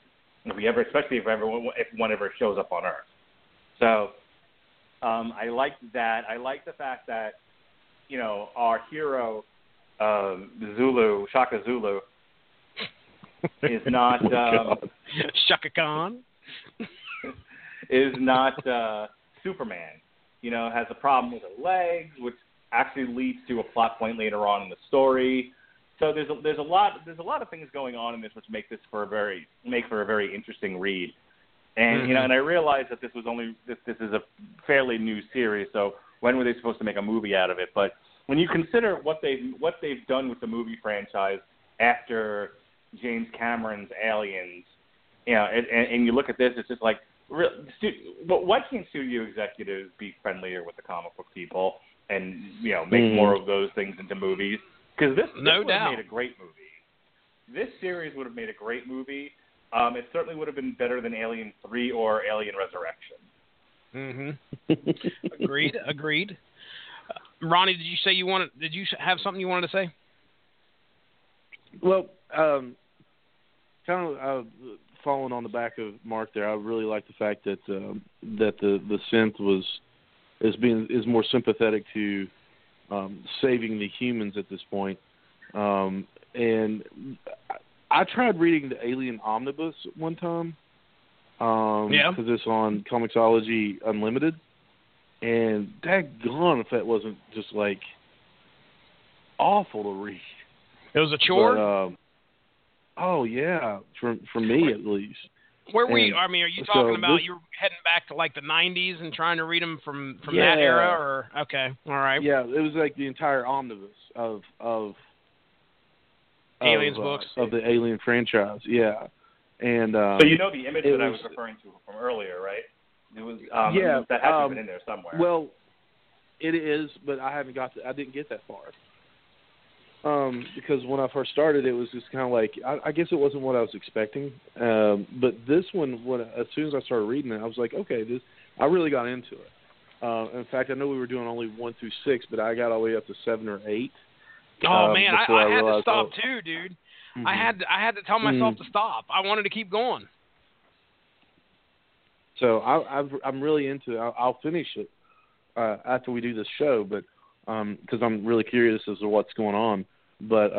especially if one ever shows up on Earth. So I like that. I like the fact that, our hero, Shaka Zulu, is not Shaka Khan is not Superman. Has a problem with her legs, which actually leads to a plot point later on in the story. So there's a lot of things going on in this which make for a very interesting read. And and I realized that this is a fairly new series. So when were they supposed to make a movie out of it? But when you consider what they've done with the movie franchise after James Cameron's Aliens, and you look at this, it's just like, why can't studio executives be friendlier with the comic book people and make more of those things into movies? Because this would have made a great movie. This series would have made a great movie. It certainly would have been better than Alien 3 or Alien Resurrection. Agreed. Ronnie, did you have something you wanted to say? Well, kind of following on the back of Mark there, I really like the fact that the synth is more sympathetic to saving the humans at this point. And I tried reading the Alien Omnibus one time. Because it's on Comixology Unlimited. And daggone if that wasn't just like awful to read. It was a chore? But, oh yeah, for me at least. Where were you? I mean, are you talking about you were heading back to like the 90s and trying to read them from that era? Or okay, all right. Yeah, it was like the entire omnibus of Aliens books of the Alien franchise. Yeah, and so the image that I was referring to from earlier, right? It was that had to have been in there somewhere. Well, it is, but I didn't get that far. Because when I first started, it was just kind of like, I guess it wasn't what I was expecting. But this one, as soon as I started reading it, I was like, okay, I really got into it. In fact, I know we were doing only 1 through 6, but I got all the way up to 7 or 8. Oh man, I had to stop too, dude. Mm-hmm. I had to tell myself to stop. I wanted to keep going. So I'm really into it. I'll finish it after we do this show, but because I'm really curious as to what's going on. But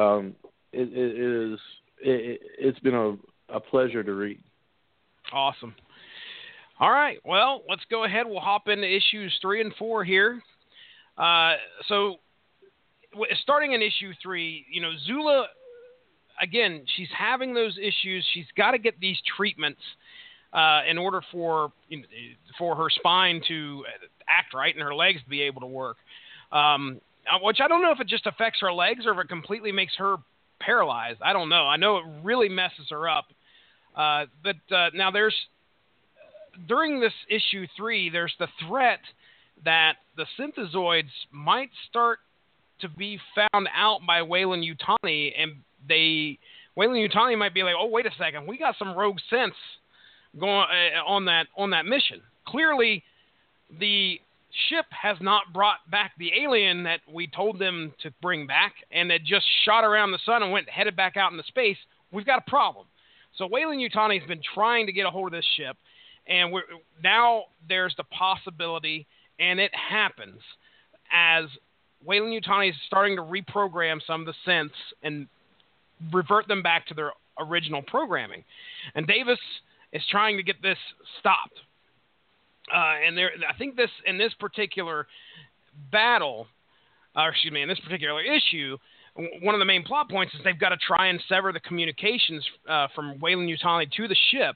it's been a pleasure to read. Awesome. All right, well, let's go ahead. We'll hop into issues 3 and 4 here. So starting in issue 3, Zula, again, she's having those issues. She's got to get these treatments in order for her spine to act right and her legs to be able to work. Which I don't know if it just affects her legs or if it completely makes her paralyzed. I don't know. I know it really messes her up. But now during this issue 3, there's the threat that the synthezoids might start to be found out by Weyland-Yutani, and Weyland-Yutani might be like, oh, wait a second, we got some rogue synths going on that mission. Clearly, the ship has not brought back the alien that we told them to bring back, and it just shot around the sun and headed back out into space. We've got a problem. So Weyland-Yutani has been trying to get a hold of this ship, and now there's the possibility, and it happens, as Weyland-Yutani is starting to reprogram some of the synths and revert them back to their original programming. And Davis is trying to get this stopped. I think in this particular battle, in this particular issue, one of the main plot points is they've got to try and sever the communications from Weyland-Yutani to the ship,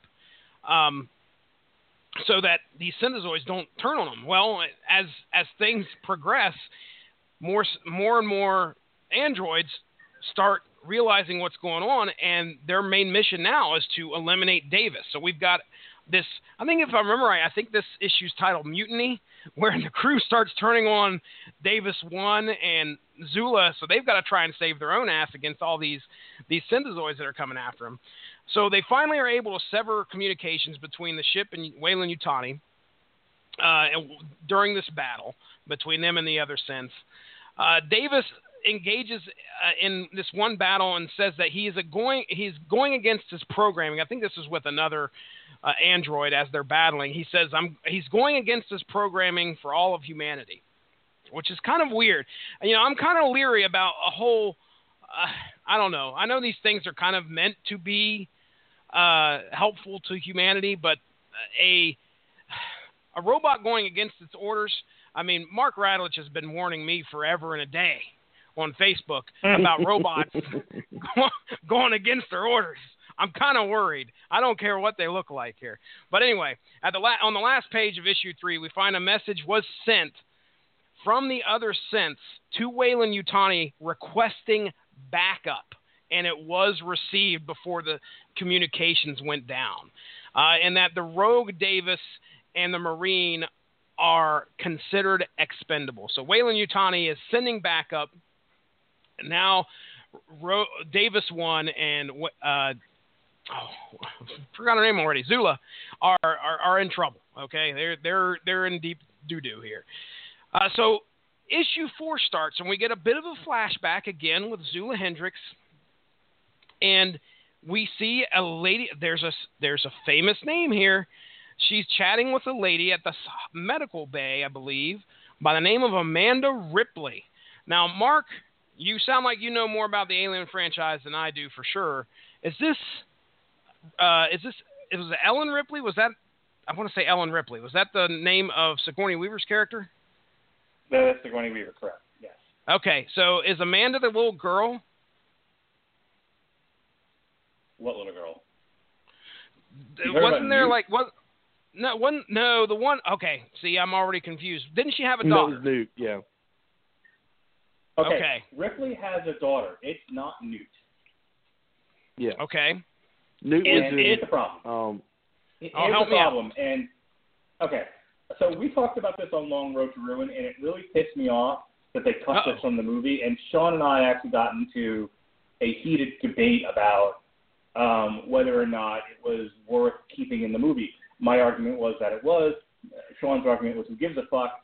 so that these synthezoids don't turn on them. Well, as things progress, more and more androids start realizing what's going on, and their main mission now is to eliminate Davis. So we've got this, I think if I remember right, I think this issue's titled Mutiny, where the crew starts turning on Davis 1 and Zula, so they've got to try and save their own ass against all these synthezoids that are coming after them. So they finally are able to sever communications between the ship and Weyland-Yutani during this battle between them and the other synths. Davis engages in this one battle and says that he's going against his programming. I think this is with another android as they're battling. He says he's going against his programming for all of humanity, which is kind of weird. I'm kind of leery about a whole. I don't know. I know these things are kind of meant to be helpful to humanity, but a robot going against its orders. I mean, Mark Radlich has been warning me forever and a day on Facebook about robots going against their orders. I'm kind of worried. I don't care what they look like here. But anyway, on the last page of issue 3, we find a message was sent from the other Sense to Weyland-Yutani requesting backup, and it was received before the communications went down, and that the Rogue Davis and the Marine are considered expendable. So Weyland-Yutani is sending backup. Now Davis 1 and forgot her name already. Zula are in trouble. Okay, they're in deep doo-doo here. So issue 4 starts, and we get a bit of a flashback again with Zula Hendricks, and we see a lady. There's a famous name here. She's chatting with a lady at the medical bay, I believe, by the name of Amanda Ripley. Now, Mark, you sound like you know more about the Alien franchise than I do for sure. Is this Ellen Ripley? Was that, I want to say Ellen Ripley. Was that the name of Sigourney Weaver's character? No, that's Sigourney Weaver, correct. Yes. Okay, so is Amanda the little girl? What little girl? Wasn't there like what? No, the one. Okay, see, I'm already confused. Didn't she have a daughter? No, it was Newt. Yeah. Okay. Ripley has a daughter. It's not Newt. Yeah. Okay. Newt is the problem. Help me out. And okay, so we talked about this on Long Road to Ruin, and it really pissed me off that they cut this from the movie. And Sean and I actually got into a heated debate about whether or not it was worth keeping in the movie. My argument was that it was. Sean's argument was who gives a fuck,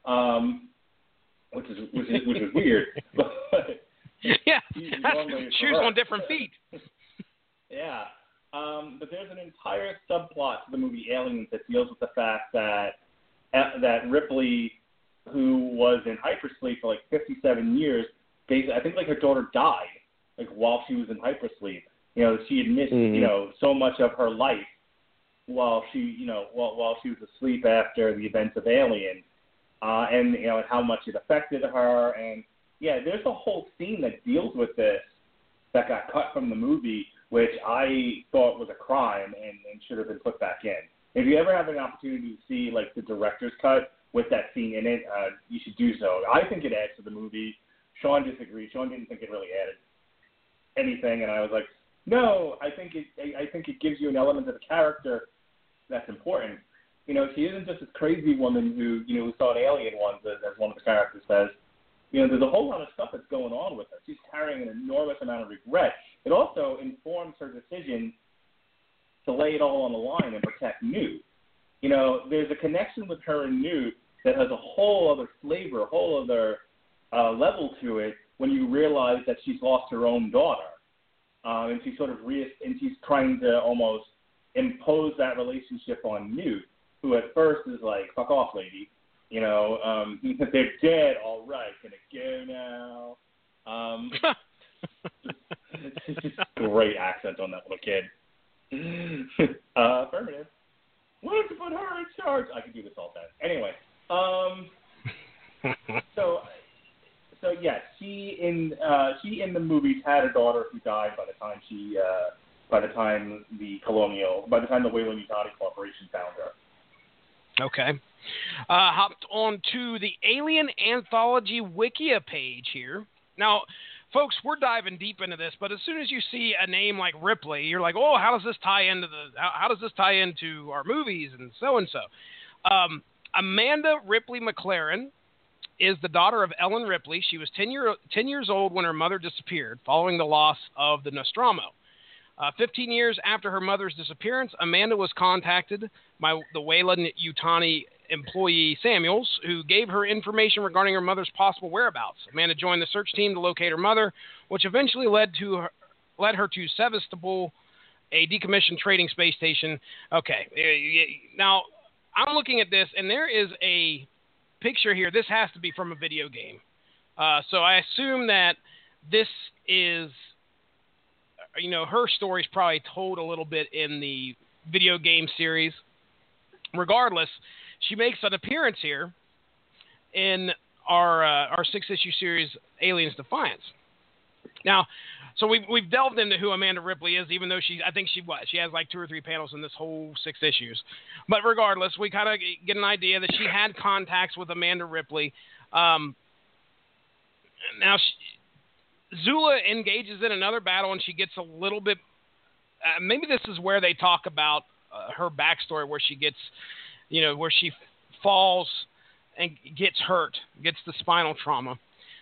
which is weird. But yeah, shoes on different feet. Yeah, but there's an entire subplot to the movie Aliens that deals with the fact that Ripley, who was in hypersleep for like 57 years, basically, I think like her daughter died like while she was in hypersleep. She had missed so much of her life while she while she was asleep after the events of Alien, and how much it affected her. And yeah, there's a whole scene that deals with this that got cut from the movie, which I thought was a crime and should have been put back in. If you ever have an opportunity to see like the director's cut with that scene in it, you should do so. I think it adds to the movie. Sean disagreed. Sean didn't think it really added anything, and I was like, no, I think it gives you an element of the character that's important. She isn't just this crazy woman who saw an alien once, as one of the characters says. There's a whole lot of stuff that's going on with her. She's carrying an enormous amount of regret. It also informs her decision to lay it all on the line and protect Newt. There's a connection with her and Newt that has a whole other flavor, a whole other level to it when you realize that she's lost her own daughter. And she's she's trying to almost impose that relationship on Newt, who at first is like, fuck off, lady. They're dead, all right, gonna go now. It's just great accent on that little kid. Affirmative. Why don't you put her in charge? I could do this all day. Anyway, so yes, she in the movies had a daughter who died by the time the Weyland-Yutani Corporation found her. Okay. Hopped on to the Alien Anthology Wikia page here. Now, folks, we're diving deep into this, but as soon as you see a name like Ripley, you're like, oh, how does this tie into our movies and so? Amanda Ripley McLaren is the daughter of Ellen Ripley. She was 10 years old when her mother disappeared following the loss of the Nostromo. 15 years after her mother's disappearance, Amanda was contacted by the Weyland-Yutani employee Samuels, who gave her information regarding her mother's possible whereabouts. Amanda joined the search team to locate her mother, which eventually led her to Sevastopol, a decommissioned trading space station. Okay, now I'm looking at this, and there is a picture here. This has to be from a video game. So I assume that this is, her story's probably told a little bit in the video game series. Regardless, she makes an appearance here in our 6-issue series, Aliens Defiance. Now, so we've delved into who Amanda Ripley is, even though she has like 2 or 3 panels in this whole 6 issues. But regardless, we kind of get an idea that she had contacts with Amanda Ripley. Now, Zula engages in another battle, and she gets a little bit. Maybe this is where they talk about her backstory, where she gets, where she falls and gets hurt, gets the spinal trauma.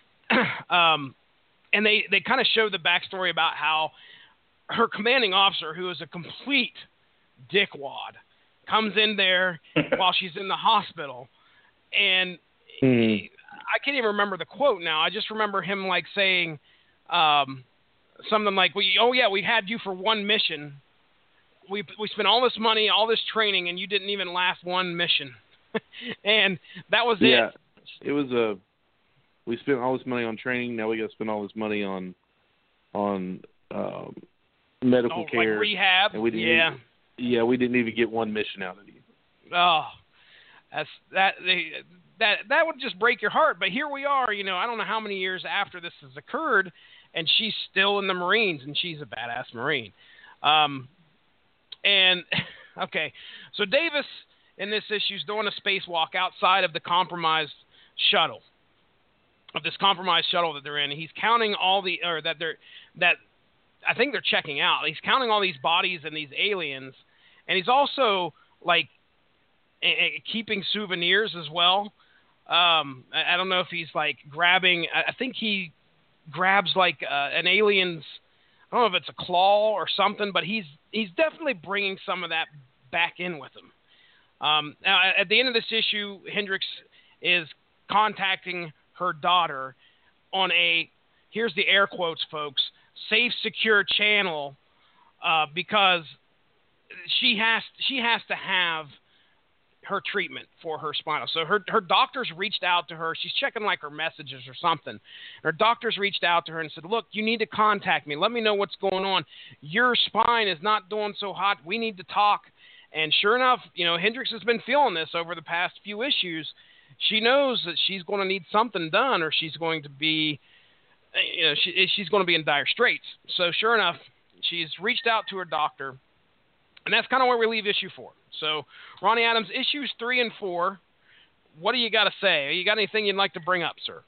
And they kind of show the backstory about how her commanding officer, who is a complete dickwad, comes in there while she's in the hospital. And I can't even remember the quote now. I just remember him like saying something like, we had you for one mission. We spent all this money, all this training, and you didn't even last one mission. And that was it. It was we spent all this money on training. Now we got to spend all this money on medical care, like rehab. And we didn't we didn't even get one mission out of you. Oh, that would just break your heart. But here we are. I don't know how many years after this has occurred, and she's still in the Marines, and she's a badass Marine. And okay, so Davis in this issue is doing a spacewalk outside of the compromised shuttle. Of this compromised shuttle that they're in, he's counting that I think they're checking out. He's counting all these bodies and these aliens, and he's also like keeping souvenirs as well. I don't know if he's like grabbing. I think he grabs like an alien's. I don't know if it's a claw or something, but he's definitely bringing some of that back in with him. Now, at the end of this issue, Hendricks is contacting her daughter on here's the air quotes, folks, safe, secure channel, because she has to have her treatment for her spinal. So her doctors reached out to her. She's checking like her messages or something. Her doctors reached out to her and said, look, you need to contact me. Let me know what's going on. Your spine is not doing so hot. We need to talk. And sure enough, Hendricks has been feeling this over the past few issues. She knows that she's going to need something done, or she's going to be, she's going to be in dire straits. So sure enough, she's reached out to her doctor, and that's kind of where we leave issue 4. So Ronnie Adams, issues 3 and 4. What do you got to say? You got anything you'd like to bring up, sir?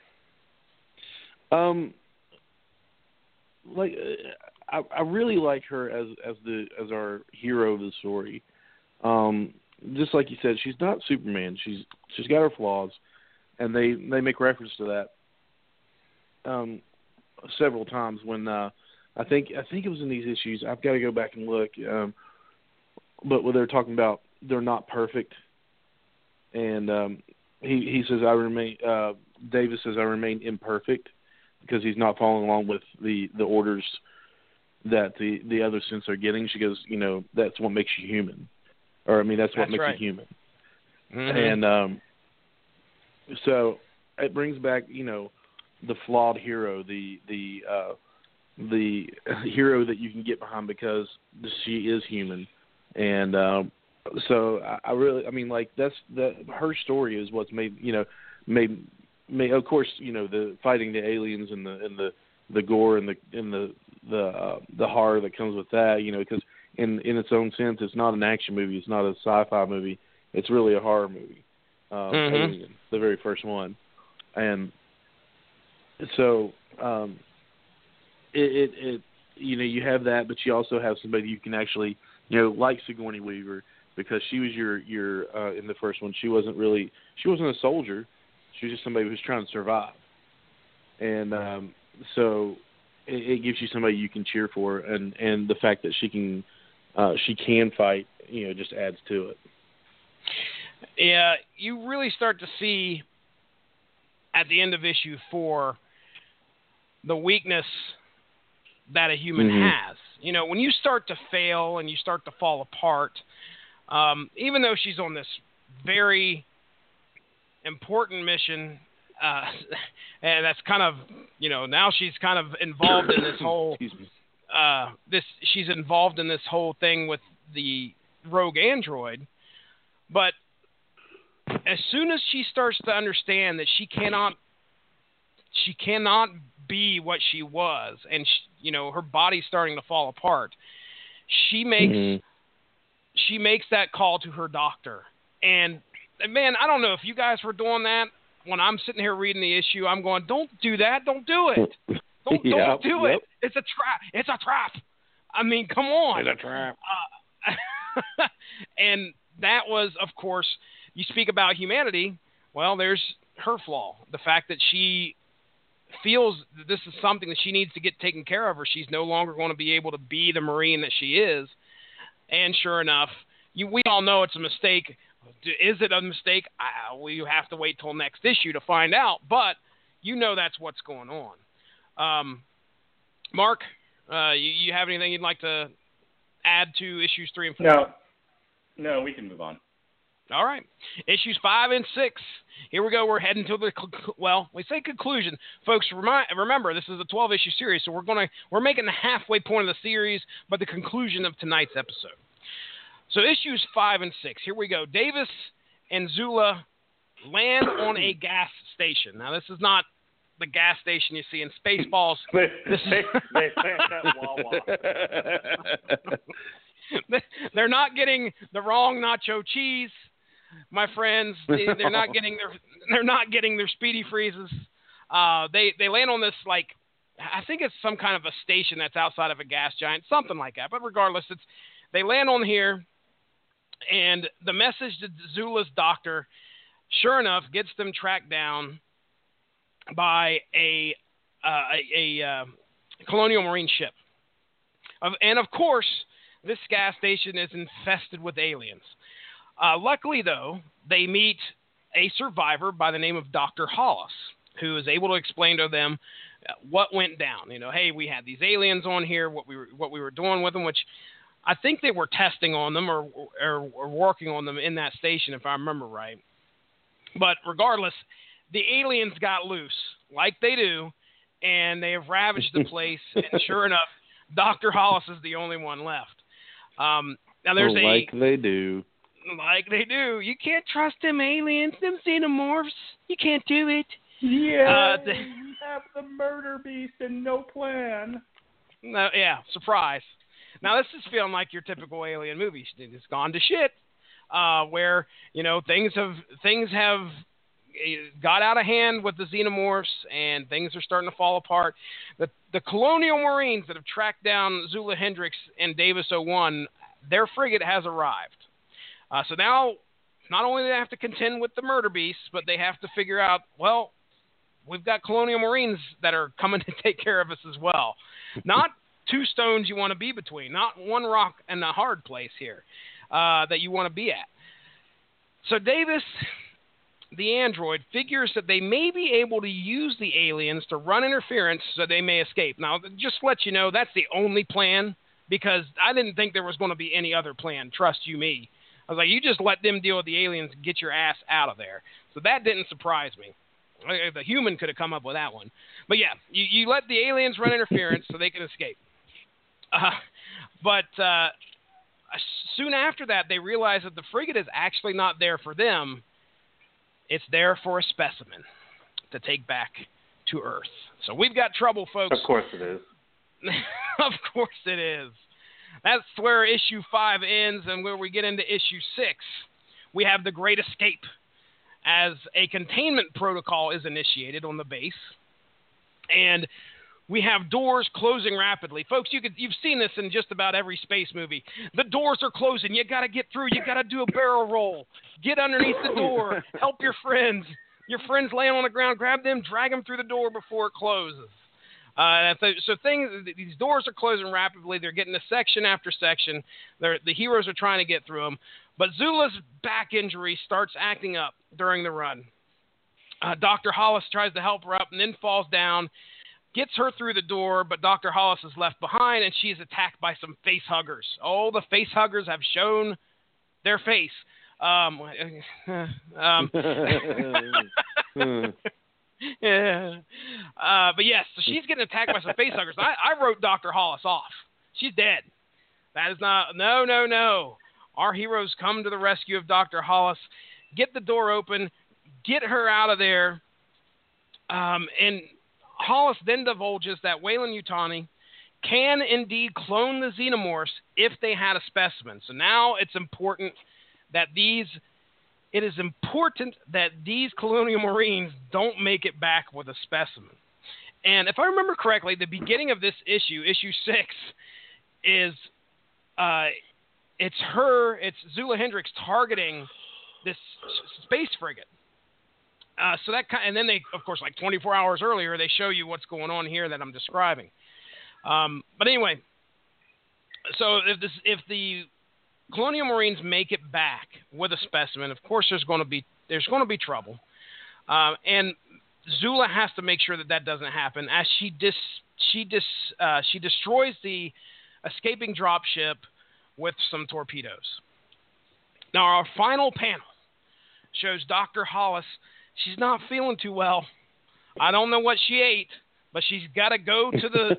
I really like her as our hero of the story. Just like you said, she's not Superman. She's got her flaws, and they make reference to that several times. When I think it was in these issues. I've got to go back and look. But when they're talking about they're not perfect, and he says Davis says I remain imperfect because he's not following along with the orders that the other synths are getting. She goes, that's what makes you human. Or, that's what makes you human. Mm-hmm. And so it brings back, the flawed hero, the hero that you can get behind because she is human. And so I really, her story is what's made, of course, the fighting the aliens and the gore and the horror that comes with that, because in its own sense, it's not an action movie. It's not a sci-fi movie. It's really a horror movie. Alien, the very first one. And so you have that, but you also have somebody you can actually, like Sigourney Weaver, because she was your in the first one. She wasn't a soldier. She was just somebody who was trying to survive. And so it gives you somebody you can cheer for, and the fact that she can fight, just adds to it. Yeah, you really start to see at the end of issue 4 the weakness that a human has. You know, when you start to fail and you start to fall apart, even though she's on this very important mission, and that's kind of, you know, now she's kind of involved in this whole, she's involved in this whole thing with the rogue android, but as soon as she starts to understand that she cannot be what she was, and you know, her body's starting to fall apart, she makes that call to her doctor. And man, I don't know if you guys were doing that. When I'm sitting here reading the issue, I'm going, don't do that, don't do it, don't do it. It's a trap. It's a trap. I mean, come on. It's a trap. And that was, of course, you speak about humanity. Well, there's her flaw. The fact that she feels that this is something that she needs to get taken care of, or she's no longer going to be able to be the Marine that she is. And sure enough, we all know it's a mistake. Is it a mistake? We have to wait till next issue to find out. But you know that's what's going on. Mark, you have anything you'd like to add to issues 3 and 4? No, we can move on. All right. Issues 5 and 6. Here we go. We're heading to the, we say conclusion. Folks, remember, this is a 12-issue series, so we're making the halfway point of the series, but the conclusion of tonight's episode. So issues 5 and 6. Here we go. Davis and Zula land on a gas station. Now, this is not the gas station you see in Spaceballs. They land at Wawa. They're not getting the wrong nacho cheese, my friends. They're not getting their speedy freezes. They land on this, like, I think it's some kind of a station that's outside of a gas giant, something like that. But regardless, they land on here, and the message to Zula's doctor, sure enough, gets them tracked down by a Colonial Marine ship. And of course, this gas station is infested with aliens. Luckily, though, they meet a survivor by the name of Dr. Hollis, who is able to explain to them what went down. You know, hey, we had these aliens on here, what we were doing with them, which I think they were testing on them or working on them in that station, if I remember right. But regardless, the aliens got loose, like they do, and they have ravaged the place. And sure enough, Dr. Hollis is the only one left. Now there's like they do. Like they do. You can't trust them aliens, them xenomorphs. You can't do it. Yeah, we have the murder beast and no plan. No, yeah, surprise. Now this is feeling like your typical alien movie. It's gone to shit, where you know things have got out of hand with the xenomorphs, and things are starting to fall apart. The Colonial Marines that have tracked down Zula Hendricks and Davis 01, their frigate has arrived. So now, not only do they have to contend with the murder beasts, but they have to figure out, well, we've got Colonial Marines that are coming to take care of us as well. Not two stones you want to be between, not one rock and a hard place here that you want to be at. So Davis, the android, figures that they may be able to use the aliens to run interference so they may escape. Now, just to let you know, that's the only plan, because I didn't think there was going to be any other plan, trust you me. I was like, you just let them deal with the aliens and get your ass out of there. So that didn't surprise me. The human could have come up with that one. But yeah, you let the aliens run interference so they can escape. But soon after that, they realize that the frigate is actually not there for them. It's there for a specimen to take back to Earth. So we've got trouble, folks. Of course it is. Of course it is. That's where issue 5 ends, and where we get into issue 6. We have the Great Escape, as a containment protocol is initiated on the base. And we have doors closing rapidly. Folks, you've seen this in just about every space movie. The doors are closing. You got to get through. You got to do a barrel roll. Get underneath the door. Help your friends. Your friends laying on the ground. Grab them. Drag them through the door before it closes. These doors are closing rapidly. They're getting to section after section. The heroes are trying to get through them. But Zula's back injury starts acting up during the run. Dr. Hollis tries to help her up and then falls down, gets her through the door, but Dr. Hollis is left behind, and she's attacked by some face huggers. Oh, the face huggers have shown their face. Yeah. But yes, so she's getting attacked by some face huggers. I wrote Dr. Hollis off. She's dead. That is not, no. Our heroes come to the rescue of Dr. Hollis, get the door open, get her out of there, and Hollis then divulges that Weyland-Yutani can indeed clone the xenomorphs if they had a specimen. So now it is important that these Colonial Marines don't make it back with a specimen. And if I remember correctly, the beginning of this issue, issue 6, is it's Zula Hendricks targeting this space frigate. And then they, of course, like 24 hours earlier, they show you what's going on here that I'm describing. But anyway, so if the Colonial Marines make it back with a specimen, of course there's going to be trouble, and Zula has to make sure that doesn't happen as she destroys the escaping dropship with some torpedoes. Now our final panel shows Dr. Hollis. She's not feeling too well. I don't know what she ate, but she's got to go to the.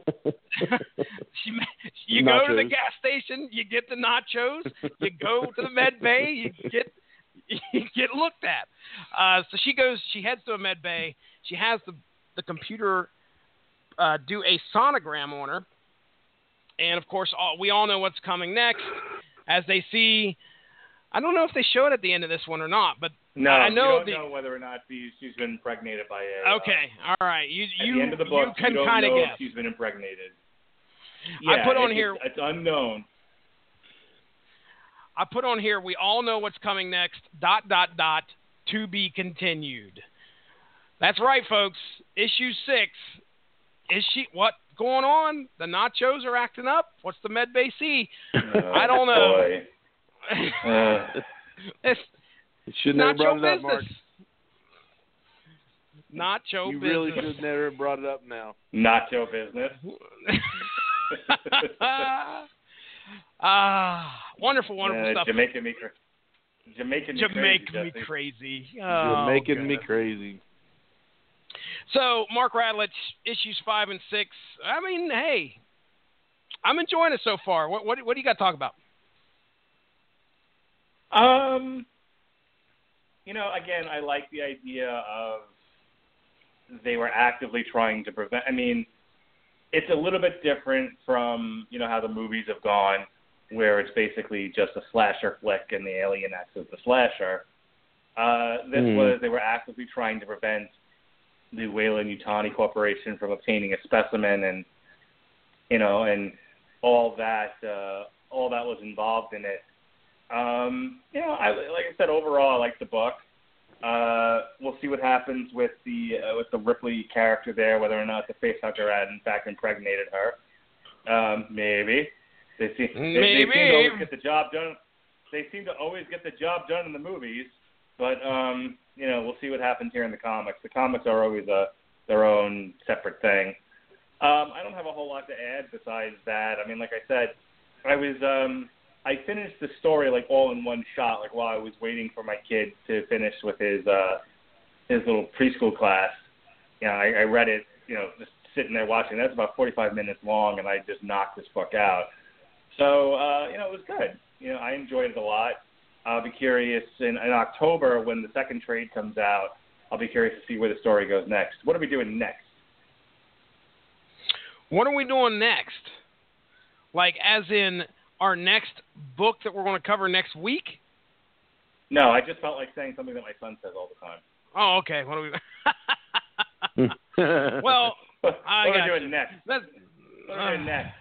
You go to the gas station, you get the nachos. You go to the med bay, you get looked at. So she heads to a med bay. She has the computer do a sonogram on her, and of course we all know what's coming next. As they see, I don't know if they show it at the end of this one or not, but. No, I know you don't know whether or not she's been impregnated by a... Okay, all right. At the end of the book, you can don't kind of know guess. if she's been impregnated. I put on here... It's unknown. I put on here, we all know what's coming next, ... to be continued. That's right, folks. Issue 6. Is she... What going on? The nachos are acting up? What's the med bay see? I don't know. You shouldn't have brought it up, Mark. Nacho business. You really should have never brought it up now. Nacho business. Wonderful stuff. Jamaican me crazy. You're making me crazy. So, Mark Radulich, issues 5 and 6. I mean, hey, I'm enjoying it so far. What do you got to talk about? Again, I like the idea of they were actively trying to prevent. I mean, it's a little bit different from, how the movies have gone, where it's basically just a slasher flick and the alien acts as the slasher. They were actively trying to prevent the Weyland-Yutani Corporation from obtaining a specimen and all that was involved in it. Like I said, overall, I like the book. We'll see what happens with the Ripley character there, whether or not the facehugger had in fact impregnated her. Maybe. They seem to always get the job done. They seem to always get the job done in the movies, but we'll see what happens here in the comics. The comics are always their own separate thing. I don't have a whole lot to add besides that. I mean, like I said, I finished the story like all in one shot, like while I was waiting for my kid to finish with his little preschool class. I read it, just sitting there watching. That's about 45 minutes long, and I just knocked this book out. So, it was good. I enjoyed it a lot. I'll be curious in October when the second trade comes out. I'll be curious to see where the story goes next. What are we doing next? What are we doing next? Like, as in our next book that we're going to cover next week? No, I just felt like saying something that my son says all the time. Oh, okay. What are we? Well, what are we doing next? What are we doing next?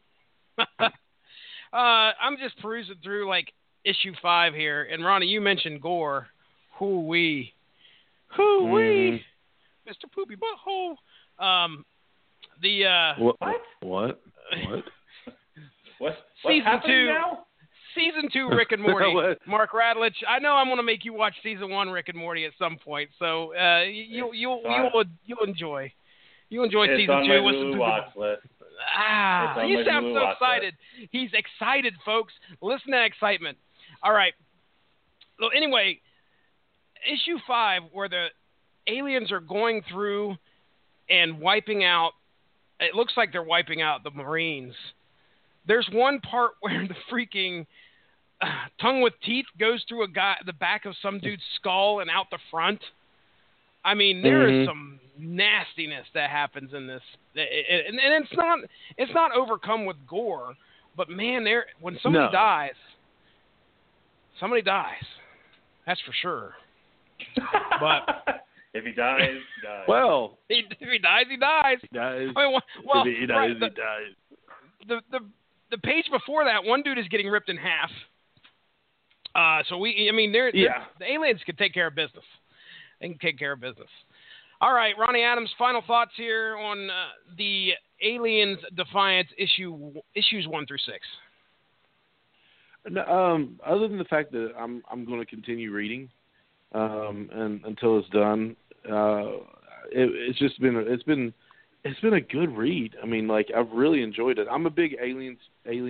I'm just perusing through like issue 5 here, and Ronnie, you mentioned gore. Hoo-wee, Mr. Poopy Butthole. What? What? What's Season happening 2. now? season 2 Rick and Morty, Mark Radlich. I know I'm going to make you watch season 1 Rick and Morty at some point, so you'll enjoy. You enjoy it's season on 2. My What's Hulu the watch list. You sound so excited. He's excited, folks. Listen to that excitement. All right. Well, anyway, issue 5, where the aliens are going through and wiping out. It looks like they're wiping out the Marines. There's one part where the freaking tongue with teeth goes through the back of some dude's skull and out the front. I mean, there is some nastiness that happens in this, and it's not overcome with gore, but man, when somebody dies, that's for sure. But if he dies, he dies. Well, if he dies, he dies. He dies. I mean, well, if he dies, he dies. The page before that, one dude is getting ripped in half. The aliens can take care of business. They can take care of business. All right, Ronnie Adams, final thoughts here on the Aliens Defiance issues 1 through 6. Other than the fact that I'm going to continue reading, and until it's done, it's been a good read. I mean, like, I've really enjoyed it. I'm a big Aliens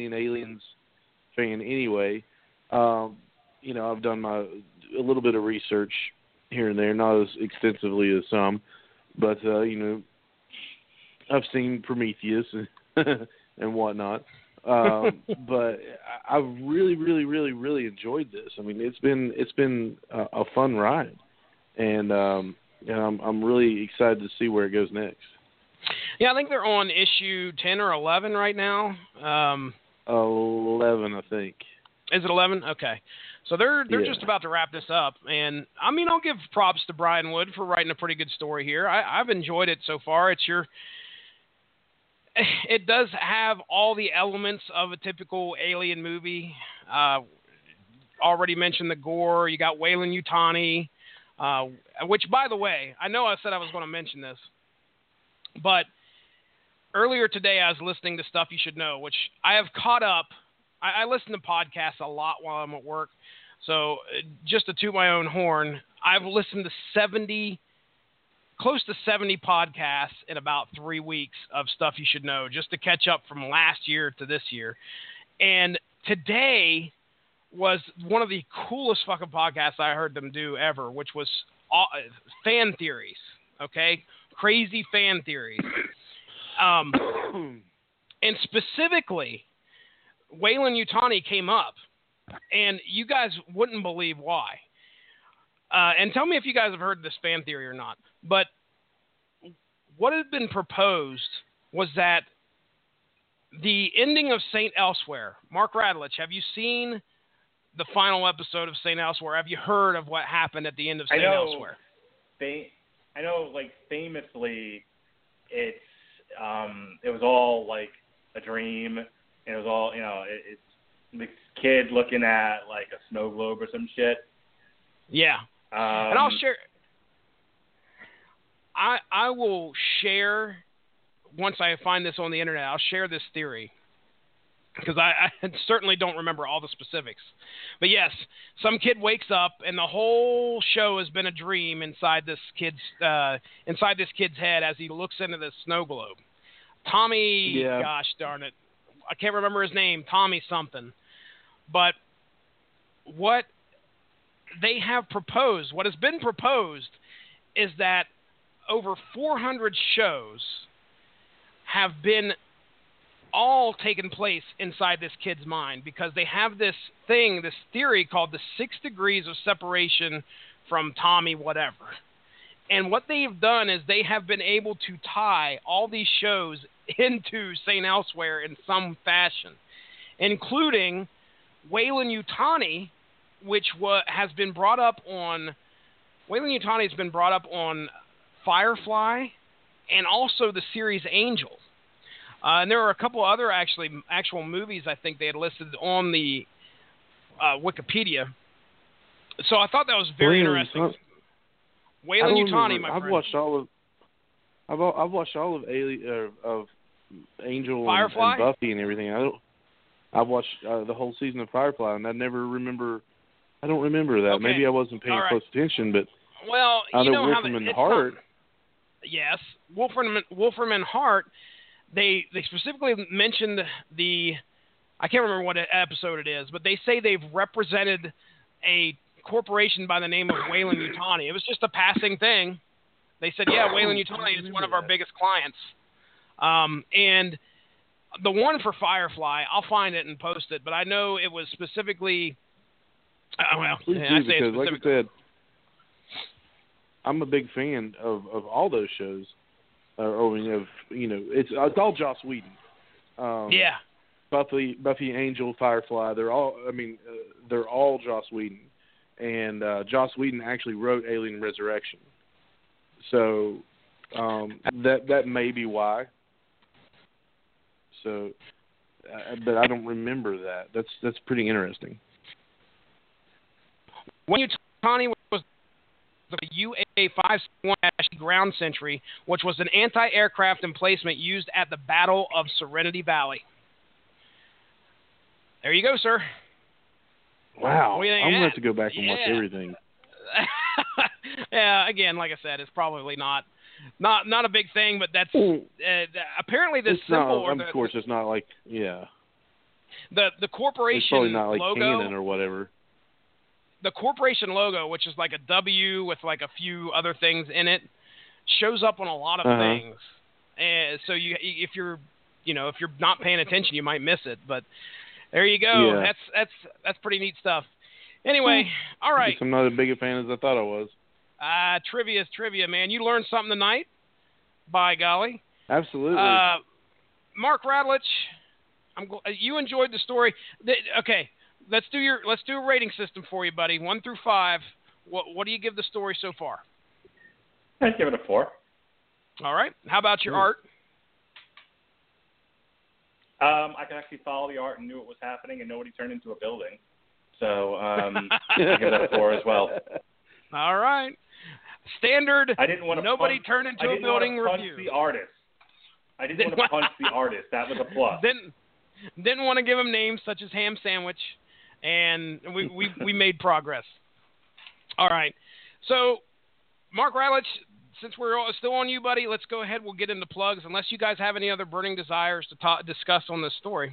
fan anyway. I've done a little bit of research here and there, not as extensively as some, but I've seen Prometheus and whatnot. But I've really, really, really, really enjoyed this. I mean, it's been a fun ride, and I'm really excited to see where it goes next. Yeah, I think they're on issue 10 or 11 right now. 11, I think. Is it 11? Okay. So they're just about to wrap this up. And, I mean, I'll give props to Brian Wood for writing a pretty good story here. I've enjoyed it so far. It does have all the elements of a typical alien movie. Already mentioned the gore. You got Weyland-Yutani, which, by the way, I know I said I was going to mention this, but earlier today I was listening to Stuff You Should Know, which I have caught up. I listen to podcasts a lot while I'm at work. So just to toot my own horn, I've listened to close to 70 podcasts in about 3 weeks of Stuff You Should Know, just to catch up from last year to this year. And today was one of the coolest fucking podcasts I heard them do ever, which was fan theories, okay? Crazy fan theories. And specifically, Weyland-Yutani came up, and you guys wouldn't believe why. And tell me if you guys have heard this fan theory or not. But what had been proposed was that the ending of St. Elsewhere, Mark Radlich, have you seen the final episode of St. Elsewhere? Have you heard of what happened at the end of St. Elsewhere? I know, like, famously, it was all like a dream, and it was all, it's the kid looking at like a snow globe or some shit. Yeah. And I'll share. I will share, once I find this on the internet, I'll share this theory, because I certainly don't remember all the specifics. But yes, some kid wakes up and the whole show has been a dream inside this kid's head as he looks into the snow globe. Tommy, gosh darn it, I can't remember his name, Tommy something. But what they have proposed, what has been proposed, is that over 400 shows have been all taken place inside this kid's mind, because they have this theory called the 6 degrees of separation from Tommy whatever. And what they've done is they have been able to tie all these shows into St. Elsewhere in some fashion, including Weyland-Yutani, which has been brought up on Firefly and also the series Angel. And there are a couple other actual movies I think they had listed on the Wikipedia. So I thought that was very interesting. Weyland-Yutani, my friend. I've watched all of Angel Firefly? and Buffy and everything. I've watched the whole season of Firefly, and I don't remember that. Okay. Maybe I wasn't paying All right. close attention, but Well, I you know know how Wolfram and it's Hart. Yes, Wolfram and Hart. They specifically mentioned I can't remember what episode it is, but they say they've represented a corporation by the name of Weyland-Yutani. It was just a passing thing. They said, yeah, Weyland-Yutani is one of our biggest clients. And the one for Firefly, I'll find it and post it, but I know it was specifically. Please do, because like I said, I'm a big fan of all those shows. It's all Joss Whedon. Yeah. Buffy, Angel, Firefly. They're all Joss Whedon, and Joss Whedon actually wrote Alien Resurrection. So that may be why. So, but I don't remember that. That's pretty interesting. Weyland-Yutani was the UA-571 ground sentry, which was an anti-aircraft emplacement used at the Battle of Serenity Valley. There you go, sir. Wow. I'm going to have to go back and watch Yeah. everything. Yeah, again, like I said, it's probably not a big thing, but that's apparently the symbol. Of course, it's not like, yeah. The corporation it's probably not like logo, Canon or whatever. The corporation logo, which is like a W with like a few other things in it, shows up on a lot of things. And so if you're not paying attention, you might miss it. But there you go. Yeah. That's pretty neat stuff. Anyway, all right. I guess I'm not as big a fan as I thought I was. Trivia is trivia, man. You learned something tonight. By golly. Absolutely. Mark Radulich, you enjoyed the story. Okay, let's do a rating system for you, buddy. 1 through 5. What do you give the story so far? I'd give it a 4. All right. How about your art? I could actually follow the art and knew what was happening, and nobody turned into a building. So I give it a 4 as well. All right. Standard. I didn't want to nobody turned into a building review. The artist. I didn't want to punch the artist. That was a plus. Didn't want to give him names such as Ham Sandwich, and we made progress. All right. So, Mark Radulich, since we're still on you, buddy, let's go ahead. We'll get into plugs, unless you guys have any other burning desires to discuss on this story.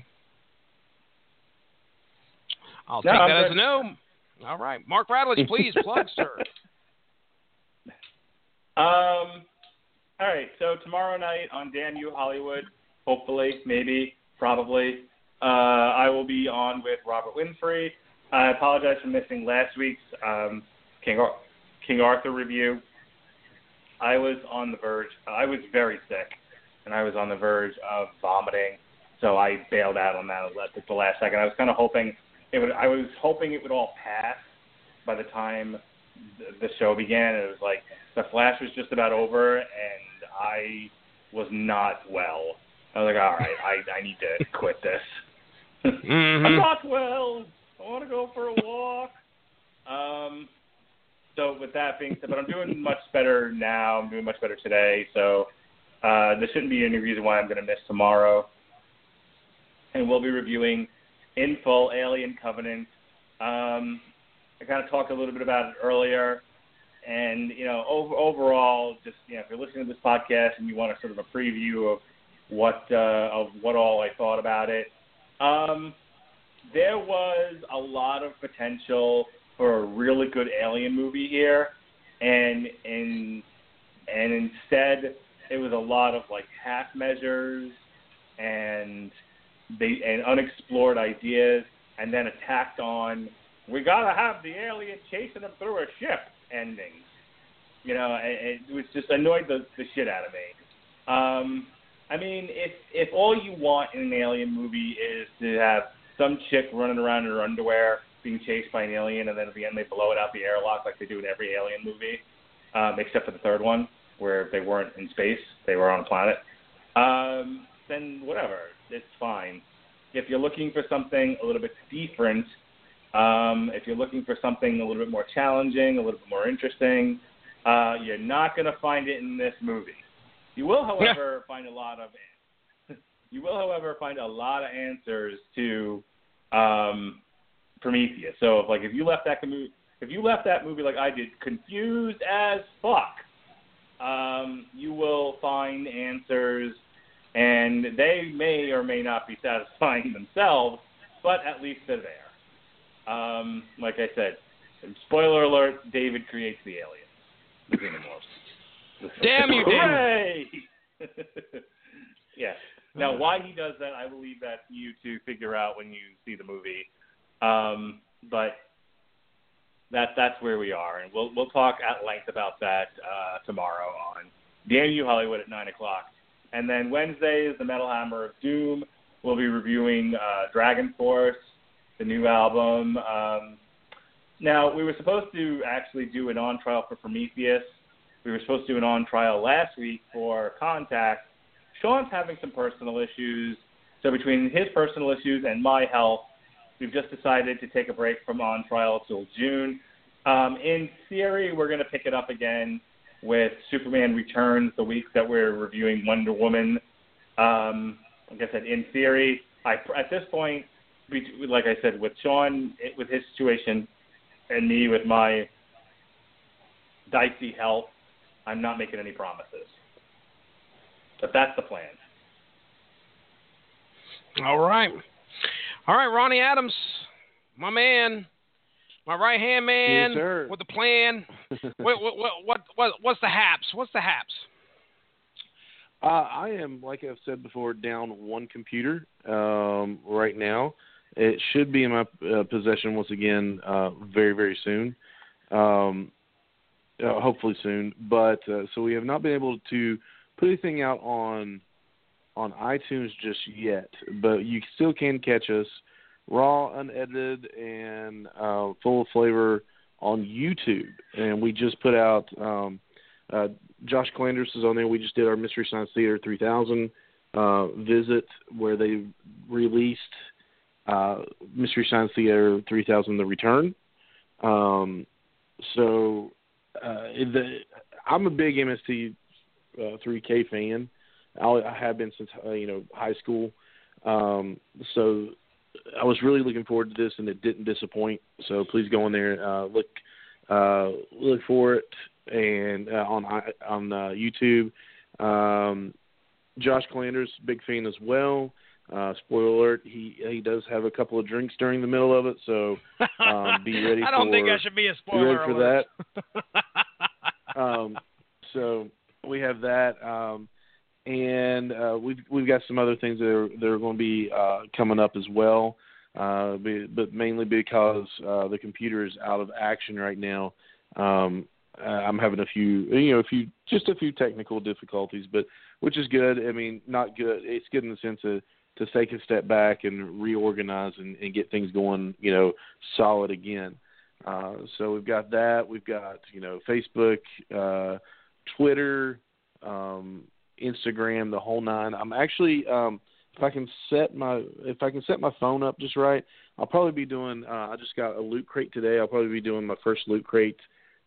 I'll take that as a no. All right. Mark Radulich, please, plug, sir. All right. So tomorrow night on Damn You Hollywood, hopefully, maybe, probably, I will be on with Robert Winfrey. I apologize for missing last week's King Arthur review. I was on the verge. I was very sick, and I was on the verge of vomiting, so I bailed out on that at the last second. I was kind of hoping it would all pass by the time the show began. It was like the Flash was just about over, and I was not well. I was like, all right, I need to quit this. Mm-hmm. I'm not well. I want to go for a walk. So with that being said, but I'm doing much better now. I'm doing much better today. So there shouldn't be any reason why I'm going to miss tomorrow. And we'll be reviewing in full Alien Covenant. I kind of talked a little bit about it earlier. And, overall, just, if you're listening to this podcast and you want a sort of a preview of what all I thought about it, there was a lot of potential for a really good Alien movie here, and instead it was a lot of like half measures and unexplored ideas, and then attacked on we gotta have the alien chasing them through a ship endings. It was just annoyed the shit out of me. I mean, if all you want in an alien movie is to have some chick running around in her underwear being chased by an alien, and then at the end they blow it out the airlock like they do in every alien movie, except for the third one where they weren't in space, they were on a planet, then whatever, it's fine. If you're looking for something a little bit different, if you're looking for something a little bit more challenging, a little bit more interesting, you're not going to find it in this movie. You will, however, find a lot of You will, however, find a lot of answers to Prometheus. So, if you left that movie like I did, confused as fuck, you will find answers, and they may or may not be satisfying themselves, but at least they're there. Like I said, spoiler alert: David creates the aliens, the Xenomorphs. Damn you, David! Hooray! Yes. Now, why he does that, I will leave that to you to figure out when you see the movie. But that's where we are, and we'll talk at length about that tomorrow on Damn You Hollywood at 9:00. And then Wednesday is the Metal Hammer of Doom. We'll be reviewing Dragon Force, the new album. Now, we were supposed to actually do an on-trial for Prometheus. We were supposed to do an on-trial last week for Contact. Sean's having some personal issues, so between his personal issues and my health, we've just decided to take a break from on-trial till June. In theory, we're going to pick it up again with Superman Returns the week that we're reviewing Wonder Woman. Like I said, in theory, at this point, like I said, with Sean, with his situation, and me with my dicey health, I'm not making any promises. But that's the plan. All right, Ronnie Adams, my man, my right-hand man, yes, sir. with the plan. What's the haps? What's the haps? I am, like I've said before, down one computer right now. It should be in my possession once again very, very soon. Hopefully soon. But so we have not been able to put anything out on iTunes just yet. But you still can catch us raw, unedited, and full of flavor on YouTube. And we just put out Josh Clanders is on there. We just did our Mystery Science Theater 3000 visit where they released Mystery Science Theater 3000 The Return. I'm a big MST3K fan. I have been since high school. So I was really looking forward to this, and it didn't disappoint. So please go in there, look for it, and on YouTube. Josh Clanders, big fan as well. Spoiler alert: he does have a couple of drinks during the middle of it, so be ready. I don't think I should be a spoiler alert. For that. So we have that, and we've got some other things that are going to be coming up as well, but mainly because the computer is out of action right now. I'm having a few technical difficulties, but which is good. I mean, not good. It's good in the sense of to take a step back and reorganize and get things going, solid again. So we've got that. We've got, Facebook, Twitter, Instagram, the whole nine. I'm actually, if I can set my phone up just right, I'll probably be doing, I just got a Loot Crate today. I'll probably be doing my first Loot Crate,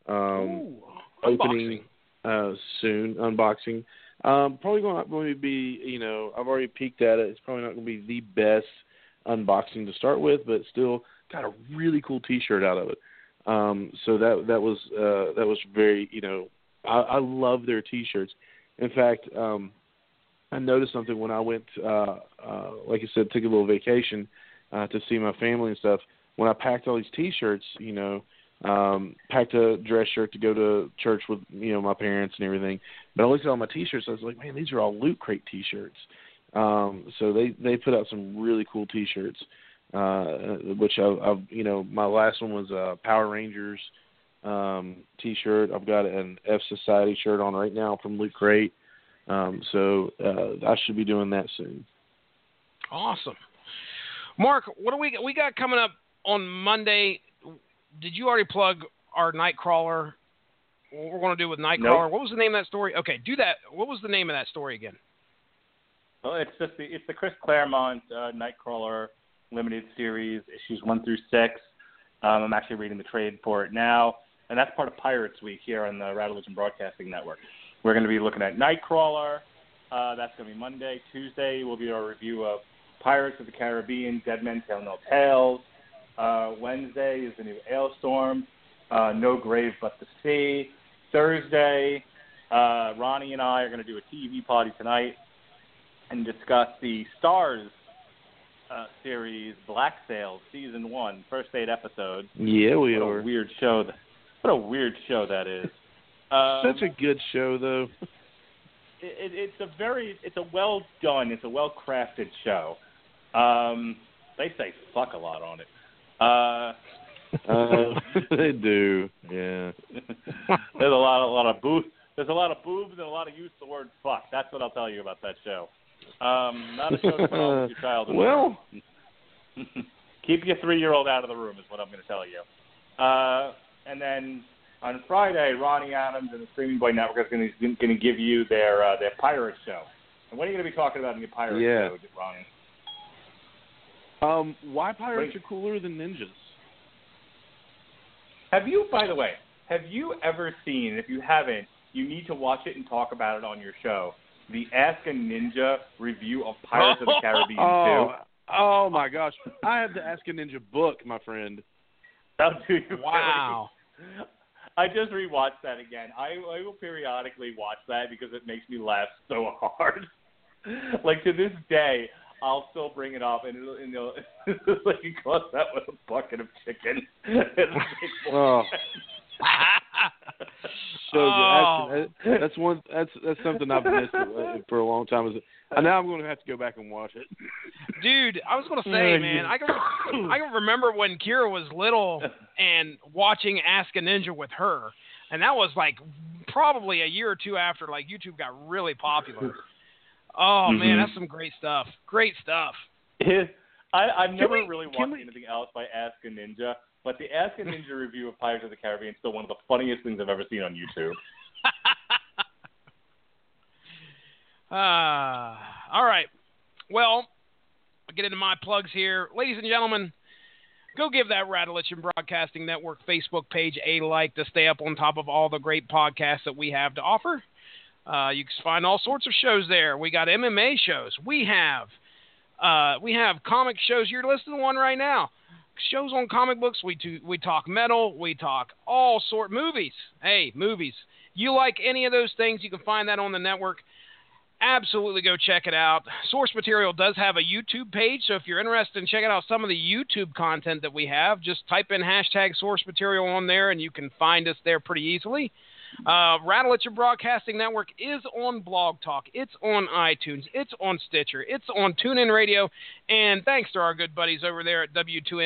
opening, soon, unboxing. Probably not going to be, I've already peeked at it. It's probably not going to be the best unboxing to start with, but still got a really cool T-shirt out of it. So that was very, I love their T-shirts. In fact, I noticed something when I went, like I said, took a little vacation to see my family and stuff. When I packed all these T-shirts, packed a dress shirt to go to church with, my parents and everything. But I looked at all my T-shirts. I was like, man, these are all Loot Crate T-shirts. So they put out some really cool T-shirts, which I've my last one was a Power Rangers T-shirt. I've got an F Society shirt on right now from Loot Crate. So I should be doing that soon. Awesome. Mark, what do we got coming up on Monday? Did you already plug our Nightcrawler? What we're going to do with Nightcrawler? Nope. What was the name of that story? Okay, do that. What was the name of that story again? Well, it's the Chris Claremont Nightcrawler limited series, issues 1 through 6. I'm actually reading the trade for it now, and that's part of Pirates Week here on the Radulich Broadcasting Network. We're going to be looking at Nightcrawler, That's going to be Monday. Tuesday will be our review of Pirates of the Caribbean, Dead Men Tell No Tales. Wednesday is the new Ailstorm, No Grave But the Sea. Thursday, Ronnie and I are going to do a TV party tonight and discuss the Stars series Black Sails Season 1, first 8 episodes. Yeah, we What are. a weird show. What a weird show that is. Such a good show, though. It's a well done, it's a well crafted show. They say fuck a lot on it. They do, yeah. There's a lot of boobs. There's a lot of boobs and a lot of use of the word fuck. That's what I'll tell you about that show. Not a show to put on with your child. Well, keep your 3-year-old out of the room is what I'm going to tell you. And then on Friday, Ronnie Adams and the Screaming Boy Network is going to give you their pirate show. And what are you going to be talking about in your pirate show, Ronnie? Why pirates are cooler than ninjas? By the way, have you ever seen, if you haven't, you need to watch it and talk about it on your show, the Ask a Ninja review of Pirates of the Caribbean 2? Oh, my gosh. I have the Ask a Ninja book, my friend. That'll do you. Wow. I just rewatched that again. I will periodically watch that because it makes me laugh so hard. Like, to this day, I'll still bring it up, and it'll like it goes out with a bucket of chicken. Oh. So good. That's something I've missed for a long time. Now I'm going to have to go back and watch it. Dude, I was going to say, man, I can remember when Kira was little and watching Ask a Ninja with her, and that was like probably a year or two after like YouTube got really popular. Oh man, that's some great stuff. Great stuff. I've never really watched anything else by Ask a Ninja, but the Ask a Ninja review of Pirates of the Caribbean is still one of the funniest things I've ever seen on YouTube. All right. Well, I'll get into my plugs here. Ladies and gentlemen, go give that Radulich Broadcasting Network Facebook page a like to stay up on top of all the great podcasts that we have to offer. You can find all sorts of shows there. We got MMA shows. We have comic shows. You're listening to one right now. Shows on comic books. We talk metal. We talk all sort movies. Hey, movies. You like any of those things? You can find that on the network. Absolutely go check it out. Source Material does have a YouTube page, so if you're interested in checking out some of the YouTube content that we have, just type in hashtag Source Material on there, and you can find us there pretty easily. Radulich Broadcasting Network is on Blog Talk. It's on iTunes. It's on Stitcher. It's on TuneIn Radio. And thanks to our good buddies over there at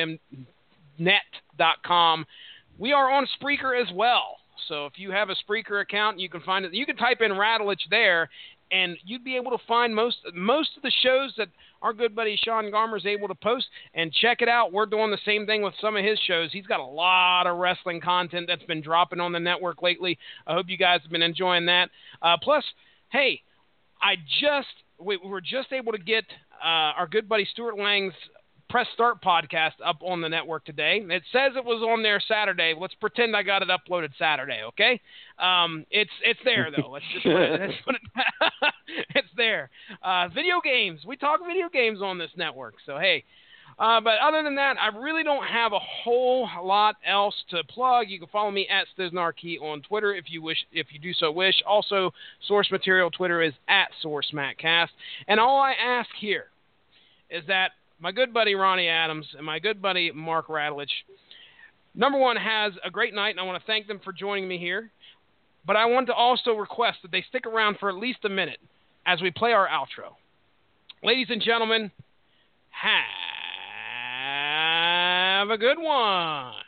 W2Mnet.com, we are on Spreaker as well. So if you have a Spreaker account, you can find it. You can type in Radulich there, and you'd be able to find most of the shows that our good buddy Sean Garmer is able to post, and check it out. We're doing the same thing with some of his shows. He's got a lot of wrestling content that's been dropping on the network lately. I hope you guys have been enjoying that. Plus, hey, we were just able to get our good buddy Stuart Lang's Press Start podcast up on the network today. It says it was on there Saturday. Let's pretend I got it uploaded Saturday, okay? It's there though. Let's put it it's there. Video games. We talk video games on this network. So hey, but other than that, I really don't have a whole lot else to plug. You can follow me at Stiznarkey on Twitter if you do so wish. Also, Source Material Twitter is at SourceMattCast. And all I ask here is that my good buddy Ronnie Adams and my good buddy Mark Radulich, number one, has a great night, and I want to thank them for joining me here. But I want to also request that they stick around for at least a minute as we play our outro. Ladies and gentlemen, have a good one.